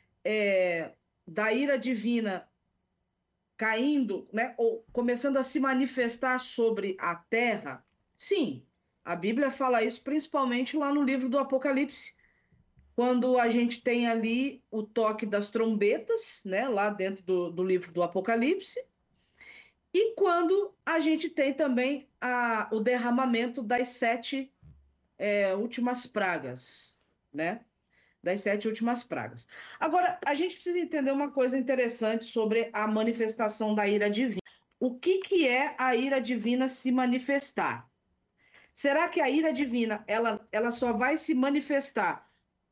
S4: é, da ira divina caindo, né, ou começando a se manifestar sobre a terra, sim, a Bíblia fala isso principalmente lá no livro do Apocalipse, quando a gente tem ali o toque das trombetas, né, lá dentro do, do livro do Apocalipse, e quando a gente tem também a, o derramamento das sete é, últimas pragas, né? Das sete últimas pragas. Agora, a gente precisa entender uma coisa interessante sobre a manifestação da ira divina. O que, que é a ira divina se manifestar? Será que a ira divina ela, ela só vai se manifestar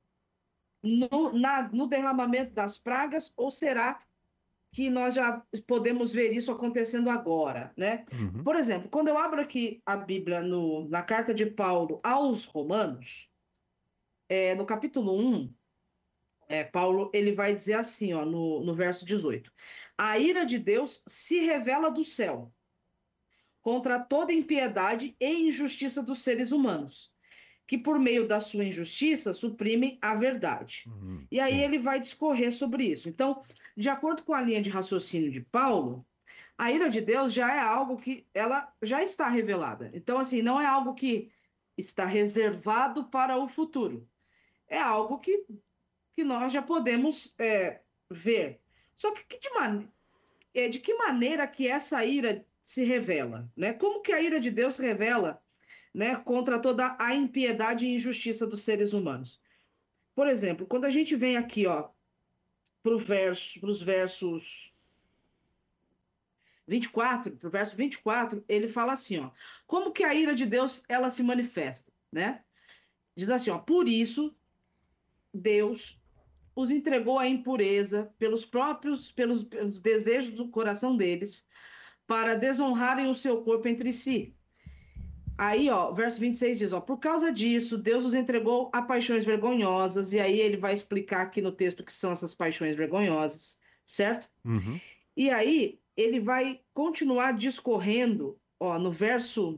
S4: no, na, no derramamento das pragas, ou será que nós já podemos ver isso acontecendo agora, né?
S3: Uhum.
S4: Por exemplo, quando eu abro aqui a Bíblia no, na carta de Paulo aos Romanos, é, no capítulo um, é, Paulo ele vai dizer assim, ó, no, no verso dezoito: a ira de Deus se revela do céu contra toda impiedade e injustiça dos seres humanos, que por meio da sua injustiça suprimem a verdade.
S3: Uhum.
S4: E aí
S3: Sim.
S4: ele vai discorrer sobre isso. Então, de acordo com a linha de raciocínio de Paulo, a ira de Deus já é algo que ela já está revelada. Então, assim, não é algo que está reservado para o futuro. É algo que, que nós já podemos é, ver. Só que de, man... é, de que maneira que essa ira se revela, né? Como que a ira de Deus se revela, né, contra toda a impiedade e injustiça dos seres humanos? Por exemplo, quando a gente vem aqui, ó, para verso, os versos vinte e quatro, pro verso vinte e quatro, ele fala assim, ó, como que a ira de Deus, ela se manifesta, né? Diz assim, ó, por isso, Deus os entregou à impureza pelos próprios, pelos, pelos desejos do coração deles, para desonrarem o seu corpo entre si. Aí, ó, verso vinte e seis diz, ó, por causa disso, Deus os entregou a paixões vergonhosas, e aí ele vai explicar aqui no texto que são essas paixões vergonhosas, certo?
S3: Uhum.
S4: E aí, ele vai continuar discorrendo, ó, no verso,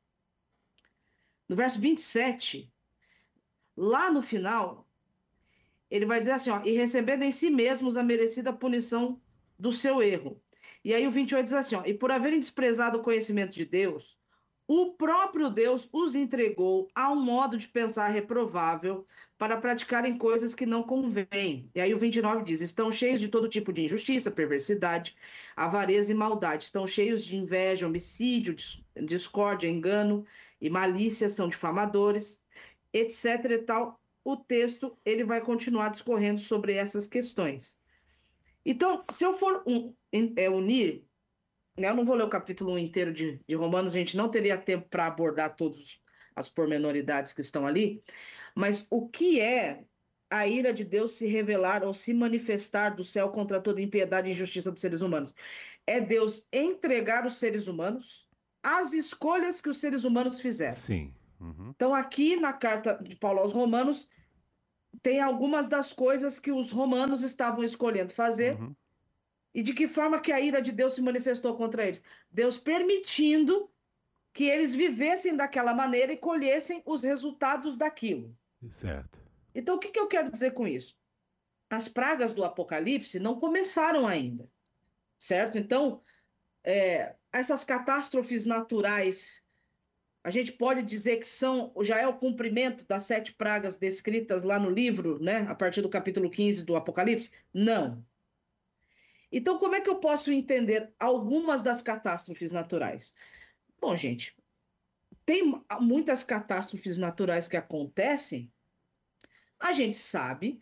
S4: no verso vinte e sete, lá no final, ele vai dizer assim, ó, e recebendo em si mesmos a merecida punição do seu erro. E aí o vinte e oito diz assim, ó, e por haverem desprezado o conhecimento de Deus, o próprio Deus os entregou a um modo de pensar reprovável para praticarem coisas que não convêm. E aí o vinte e nove diz, estão cheios de todo tipo de injustiça, perversidade, avareza e maldade. Estão cheios de inveja, homicídio, discórdia, engano e malícia, são difamadores, etc e tal. O texto ele vai continuar discorrendo sobre essas questões. Então, se eu for um, é, unir, né, eu não vou ler o capítulo um inteiro de, de Romanos, a gente não teria tempo para abordar todas as pormenoridades que estão ali, mas o que é a ira de Deus se revelar ou se manifestar do céu contra toda impiedade e injustiça dos seres humanos? É Deus entregar os seres humanos às escolhas que os seres humanos fizeram.
S3: Sim. Uhum.
S4: Então, aqui na carta de Paulo aos Romanos, tem algumas das coisas que os romanos estavam escolhendo fazer
S3: Uhum.
S4: e de que forma que a ira de Deus se manifestou contra eles. Deus permitindo que eles vivessem daquela maneira e colhessem os resultados daquilo.
S3: Certo.
S4: Então, o que, que eu quero dizer com isso? As pragas do Apocalipse não começaram ainda, certo? Então, é, essas catástrofes naturais, a gente pode dizer que são, já é o cumprimento das sete pragas descritas lá no livro, né? A partir do capítulo quinze do Apocalipse? Não. Então, como é que eu posso entender algumas das catástrofes naturais? Bom, gente, tem muitas catástrofes naturais que acontecem, a gente sabe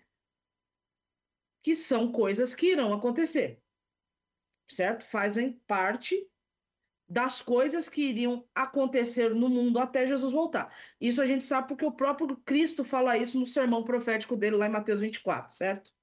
S4: que são coisas que irão acontecer, certo? Fazem parte das coisas que iriam acontecer no mundo até Jesus voltar. Isso a gente sabe porque o próprio Cristo fala isso no sermão profético dele lá em Mateus vinte e quatro, certo?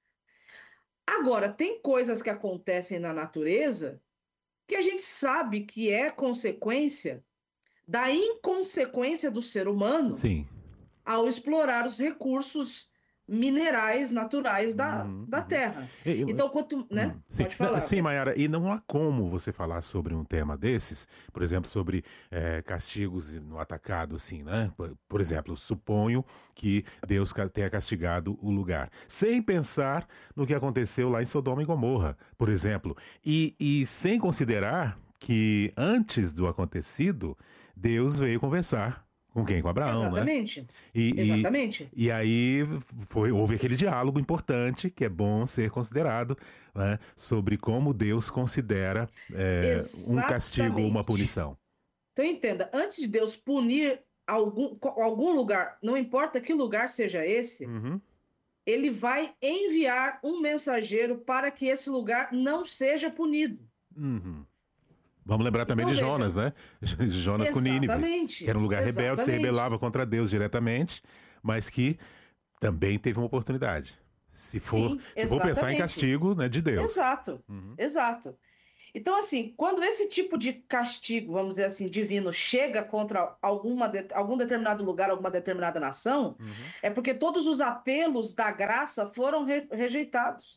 S4: Agora, tem coisas que acontecem na natureza que a gente sabe que é consequência da inconsequência do ser humano
S3: Sim.
S4: ao explorar os recursos minerais naturais da,
S3: Uhum,
S4: da
S3: uhum.
S4: Terra.
S3: E- e-
S4: Então, quanto, né?
S3: Hum, sim.
S4: Pode falar.
S3: Não, sim, Mayara, e não há como você falar sobre um tema desses, por exemplo, sobre eh, castigos no atacado, assim, né? Por, por exemplo, suponho que Deus ca- tenha castigado o lugar, sem pensar no que aconteceu lá em Sodoma e Gomorra, por exemplo, e, e sem considerar que antes do acontecido, Deus veio conversar com quem? Com Abraão, né?
S4: Exatamente.
S3: E, e-
S4: Exatamente.
S3: E aí foi, houve aquele diálogo importante, que é bom ser considerado, né, sobre como Deus considera é, um castigo ou uma
S4: Exatamente.
S3: punição.
S4: Então, entenda, antes de Deus punir algum, co- algum lugar, não importa que lugar seja esse,
S3: Uhum.
S4: ele vai enviar um mensageiro para que esse lugar não seja punido.
S3: Uhum. Vamos lembrar também
S4: Então,
S3: de
S4: veja.
S3: Jonas, né? Jonas com Nínive,
S4: Exatamente.
S3: que era um lugar rebelde, se
S4: Exatamente.
S3: rebelava contra Deus diretamente, mas que também teve uma oportunidade. Se for,
S4: Sim,
S3: se for pensar em
S4: exatamente.
S3: castigo, né, de Deus.
S4: Exato,
S3: Uhum.
S4: exato. Então, assim, quando esse tipo de castigo, vamos dizer assim, divino, chega contra alguma de- algum determinado lugar, alguma determinada nação,
S3: Uhum.
S4: é porque todos os apelos da graça foram re- rejeitados.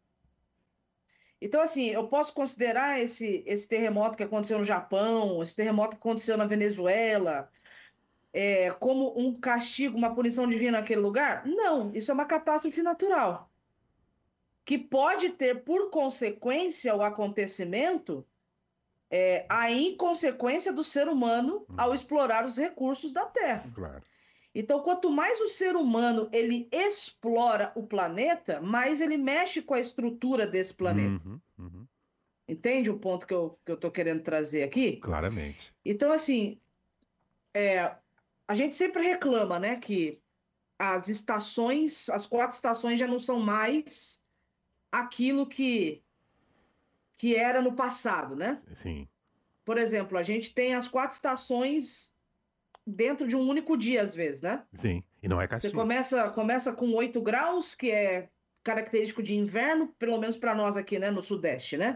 S4: Então, assim, eu posso considerar esse, esse terremoto que aconteceu no Japão, esse terremoto que aconteceu na Venezuela, é, como um castigo, uma punição divina naquele lugar? Não, isso é uma catástrofe natural, que pode ter por consequência o acontecimento, é, a inconsequência do ser humano ao explorar os recursos da Terra.
S3: Claro.
S4: Então, quanto mais o ser humano ele explora o planeta, mais ele mexe com a estrutura desse planeta.
S3: Uhum, uhum.
S4: Entende o ponto que eu, que eu tô querendo trazer aqui?
S3: Claramente.
S4: Então, assim, é, a gente sempre reclama, né, que as estações, as quatro estações já não são mais aquilo que que era no passado, né?
S3: Sim.
S4: Por exemplo, a gente tem as quatro estações dentro de um único dia, às vezes, né?
S3: Sim, e não é
S4: Você
S3: castigo.
S4: começa, começa com oito graus, que é característico de inverno, pelo menos para nós aqui, né, no Sudeste, né?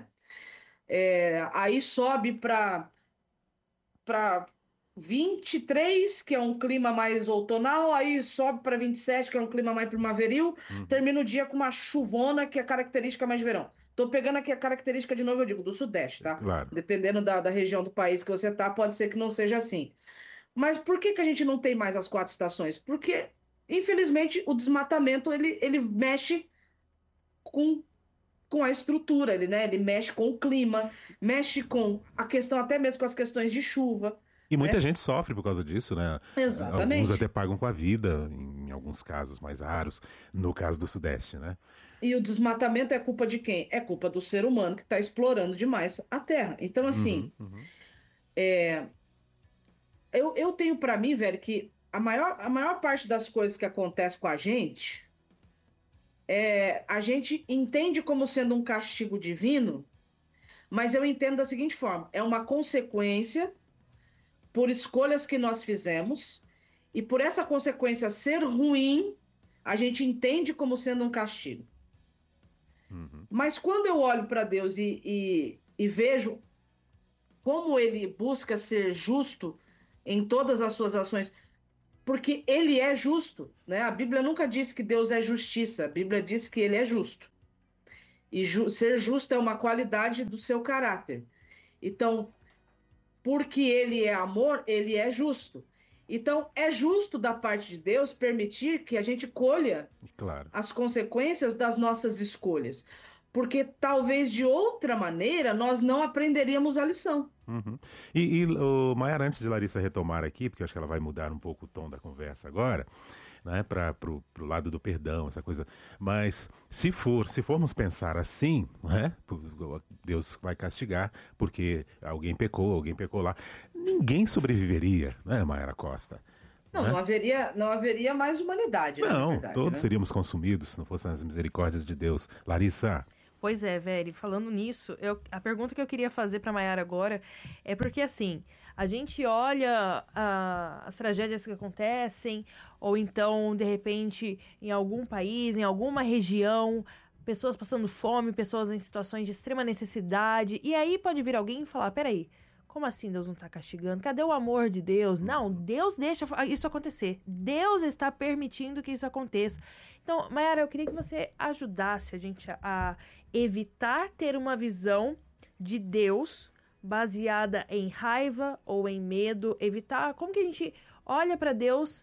S4: É, aí sobe para para vinte e três, que é um clima mais outonal, aí sobe para vinte e sete, que é um clima mais primaveril,
S3: Uhum.
S4: termina o dia com uma chuvona, que é característica mais de verão. Tô pegando aqui a característica, de novo, eu digo, do Sudeste, tá?
S3: Claro.
S4: Dependendo da, da região do país que você tá, pode ser que não seja assim. Mas por que que a gente não tem mais as quatro estações? Porque, infelizmente, o desmatamento, ele, ele mexe com, com a estrutura, ele, né? Ele mexe com o clima, mexe com a questão, até mesmo com as questões de chuva.
S3: E muita
S4: né?
S3: gente sofre por causa disso, né?
S4: Exatamente.
S3: Alguns até pagam com a vida, em alguns casos mais raros, no caso do Sudeste, né?
S4: E o desmatamento é culpa de quem? É culpa do ser humano que está explorando demais a terra. Então, assim,
S3: Uhum, uhum.
S4: é, eu, eu tenho para mim, velho, que a maior, a maior parte das coisas que acontecem com a gente, é, a gente entende como sendo um castigo divino, mas eu entendo da seguinte forma: é uma consequência por escolhas que nós fizemos, e por essa consequência ser ruim, a gente entende como sendo um castigo.
S3: Uhum.
S4: Mas quando eu olho para Deus e, e, e vejo como ele busca ser justo em todas as suas ações, porque ele é justo, né? A Bíblia nunca diz que Deus é justiça, a Bíblia diz que ele é justo. E ju- ser justo é uma qualidade do seu caráter. Então, porque ele é amor, ele é justo. Então, é justo da parte de Deus permitir que a gente colha
S3: Claro.
S4: as consequências das nossas escolhas. Porque talvez de outra maneira nós não aprenderíamos a lição.
S3: Uhum. E, e o Maiara, antes de Larissa retomar aqui, porque eu acho que ela vai mudar um pouco o tom da conversa agora, né, para pro, pro lado do perdão, essa coisa. Mas se for, se formos pensar assim, né, Deus vai castigar porque alguém pecou, alguém pecou lá, ninguém sobreviveria, né, Maiara Costa?
S4: Não,
S3: né?
S4: não haveria, não haveria mais humanidade. né, na
S3: Não,
S4: verdade,
S3: todos
S4: né?
S3: seríamos consumidos se não fossem as misericórdias de Deus. Larissa?
S2: Pois é, velho, falando nisso, eu, a pergunta que eu queria fazer pra Maiara agora é porque, assim, a gente olha ah, as tragédias que acontecem, ou então, de repente, em algum país, em alguma região, pessoas passando fome, pessoas em situações de extrema necessidade, e aí pode vir alguém e falar, peraí, como assim Deus não tá castigando? Cadê o amor de Deus? Não, Deus deixa isso acontecer. Deus está permitindo que isso aconteça. Então, Maiara, eu queria que você ajudasse a gente a, a evitar ter uma visão de Deus baseada em raiva ou em medo. Evitar, como que a gente olha para Deus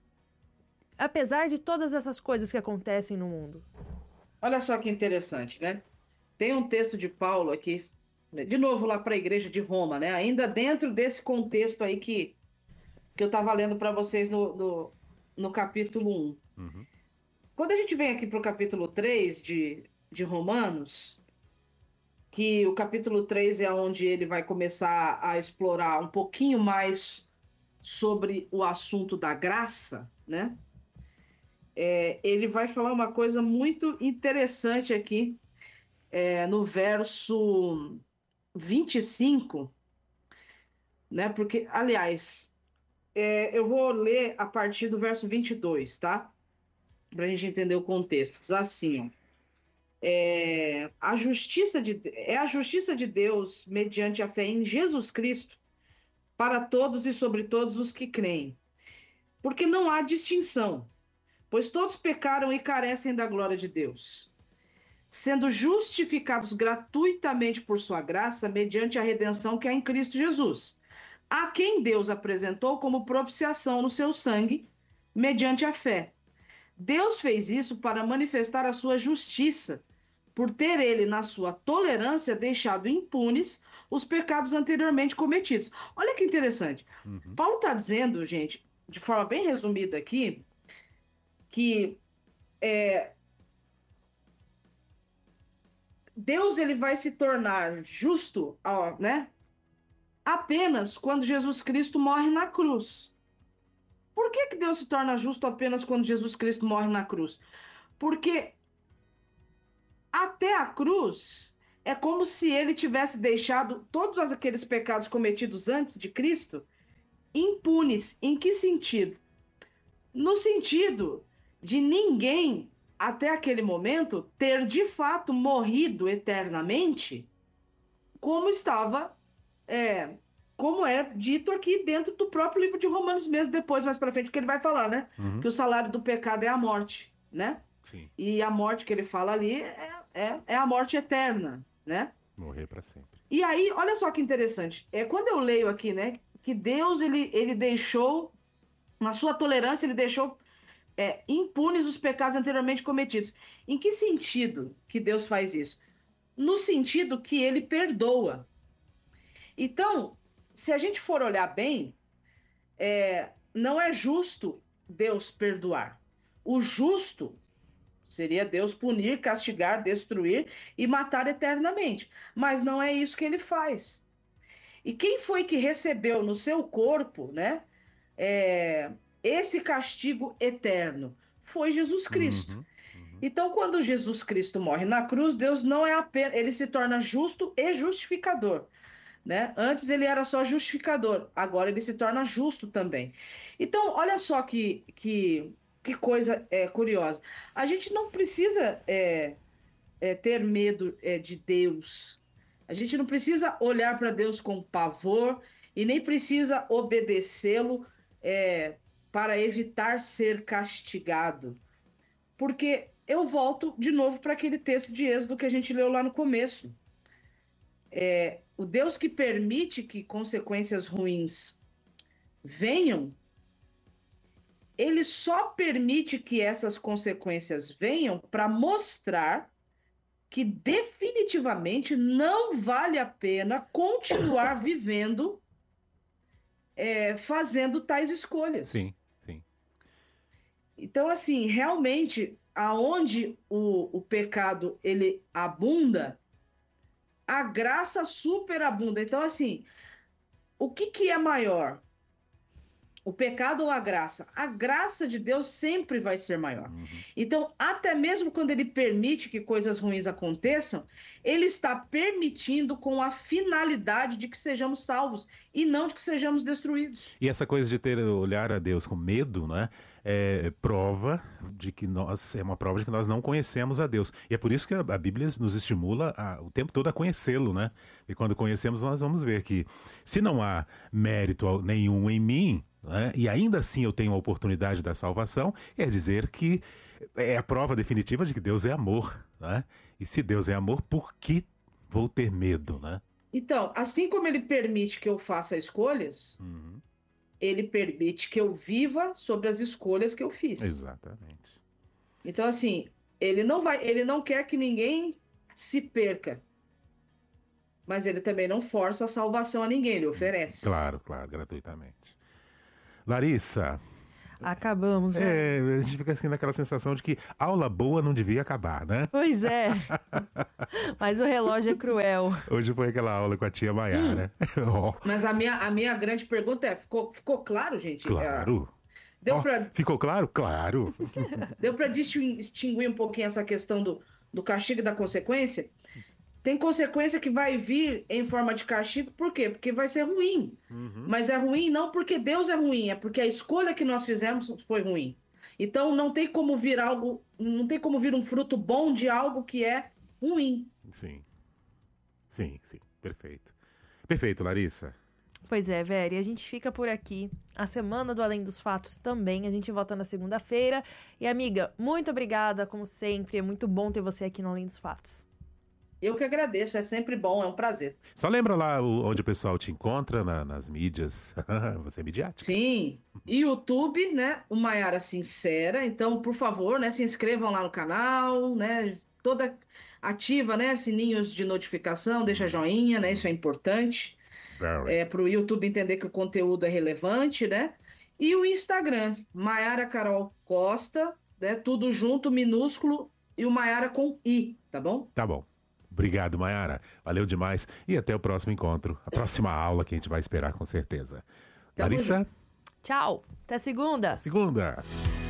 S2: apesar de todas essas coisas que acontecem no mundo?
S4: Olha só que interessante, né? Tem um texto de Paulo aqui, de novo lá para a igreja de Roma, né? Ainda dentro desse contexto aí que, que eu estava lendo para vocês no, no, no capítulo um.
S3: Uhum.
S4: Quando a gente vem aqui para o capítulo três de, de Romanos, que o capítulo três é onde ele vai começar a explorar um pouquinho mais sobre o assunto da graça, né? É, ele vai falar uma coisa muito interessante aqui, é, no verso vinte e cinco, né? Porque, aliás, é, eu vou ler a partir do verso vinte e dois, tá? Para a gente entender o contexto. Diz assim, ó. É, a justiça de, é a justiça de Deus mediante a fé em Jesus Cristo para todos e sobre todos os que creem. Porque não há distinção, pois todos pecaram e carecem da glória de Deus, sendo justificados gratuitamente por sua graça, mediante a redenção que há em Cristo Jesus, a quem Deus apresentou como propiciação no seu sangue, mediante a fé. Deus fez isso para manifestar a sua justiça, por ter ele, na sua tolerância, deixado impunes os pecados anteriormente cometidos. Olha que interessante.
S3: Uhum.
S4: Paulo está dizendo, gente, de forma bem resumida aqui, que é, Deus ele vai se tornar justo, ó, né, apenas quando Jesus Cristo morre na cruz. Por que que Deus se torna justo apenas quando Jesus Cristo morre na cruz? Porque até a cruz é como se ele tivesse deixado todos aqueles pecados cometidos antes de Cristo impunes. Em que sentido? No sentido de ninguém, até aquele momento, ter de fato morrido eternamente, como estava, é, como é dito aqui dentro do próprio livro de Romanos mesmo, depois, mais para frente, que ele vai falar, né?
S3: Uhum.
S4: Que o salário do pecado é a morte, né?
S3: Sim.
S4: E a morte que ele fala ali é, é, é a morte eterna, né?
S3: Morrer para sempre.
S4: E aí, olha só que interessante. É, quando eu leio aqui, né, que Deus, ele, ele deixou, na sua tolerância, ele deixou é, impunes os pecados anteriormente cometidos. Em que sentido que Deus faz isso? No sentido que ele perdoa. Então, se a gente for olhar bem, é, não é justo Deus perdoar. O justo seria Deus punir, castigar, destruir e matar eternamente. Mas não é isso que ele faz. E quem foi que recebeu no seu corpo, né, é, esse castigo eterno? Foi Jesus Cristo.
S3: Uhum.
S4: Então, quando Jesus Cristo morre na cruz, Deus não é apenas, ele se torna justo e justificador, né? Antes ele era só justificador, agora ele se torna justo também. Então, olha só que, que, que coisa é, curiosa. A gente não precisa é, é, ter medo é, de Deus. A gente não precisa olhar para Deus com pavor e nem precisa obedecê-lo é, para evitar ser castigado. Porque eu volto de novo para aquele texto de Êxodo que a gente leu lá no começo. É, o Deus que permite que consequências ruins venham, ele só permite que essas consequências venham para mostrar que definitivamente não vale a pena continuar vivendo, é, fazendo tais escolhas.
S3: Sim, sim.
S4: Então, assim, realmente, aonde o, o pecado ele abunda, a graça superabunda. Então, assim, o que, que é maior? O pecado ou a graça? A graça de Deus sempre vai ser maior. Uhum. Então, até mesmo quando ele permite que coisas ruins aconteçam, ele está permitindo com a finalidade de que sejamos salvos e não de que sejamos destruídos.
S3: E essa coisa de ter olhar a Deus com medo, né? É prova de que nós é uma prova de que nós não conhecemos a Deus. E é por isso que a, a Bíblia nos estimula a, o tempo todo a conhecê-lo, né? E quando conhecemos, nós vamos ver que se não há mérito nenhum em mim, né, e ainda assim eu tenho a oportunidade da salvação, quer dizer que é a prova definitiva de que Deus é amor, né? E se Deus é amor, por que vou ter medo, né?
S4: Então, assim como ele permite que eu faça escolhas, uhum. ele permite que eu viva sobre as escolhas que eu fiz.
S3: Exatamente.
S4: Então, assim, ele não vai, ele não quer que ninguém se perca, mas ele também não força a salvação a ninguém, ele oferece.
S3: Claro, claro, gratuitamente. Larissa.
S2: Acabamos, né?
S3: É, a gente fica assim naquela sensação de que aula boa não devia acabar, né?
S2: Pois é. Mas o relógio é cruel.
S3: Hoje foi aquela aula com a tia Maiara.
S4: Hum. oh. Mas a minha, a minha grande pergunta é, ficou, ficou claro, gente?
S3: Claro.
S4: É, deu
S3: oh,
S4: pra...
S3: Ficou claro? Claro.
S4: Deu para distinguir um pouquinho essa questão do, do castigo e da consequência? Tem consequência que vai vir em forma de castigo, por quê? Porque vai ser ruim. Uhum. Mas é ruim não porque Deus é ruim, é porque a escolha que nós fizemos foi ruim. Então não tem como vir algo, não tem como vir um fruto bom de algo que é ruim.
S3: Sim. Sim, sim. Perfeito. Perfeito, Larissa.
S2: Pois é, Vera, e a gente fica por aqui. A semana do Além dos Fatos também. A gente volta na segunda-feira. E, amiga, muito obrigada, como sempre. É muito bom ter você aqui no Além dos Fatos.
S4: Eu que agradeço, é sempre bom, é um prazer.
S3: Só lembra lá onde o pessoal te encontra, na, nas mídias, você é midiática.
S4: Sim, YouTube, né, o Maiara Sincera, então, por favor, né, se inscrevam lá no canal, né, toda ativa, né, sininhos de notificação, deixa joinha, né, isso é importante, é, para o YouTube entender que o conteúdo é relevante, né, e o Instagram, Maiara Carol Costa, né, tudo junto, minúsculo, e o Maiara com I, tá bom?
S3: Tá bom. Obrigado, Maiara. Valeu demais. E até o próximo encontro. A próxima aula que a gente vai esperar com certeza.
S4: Tá
S3: Larissa?
S2: Tchau. Até segunda.
S3: Segunda.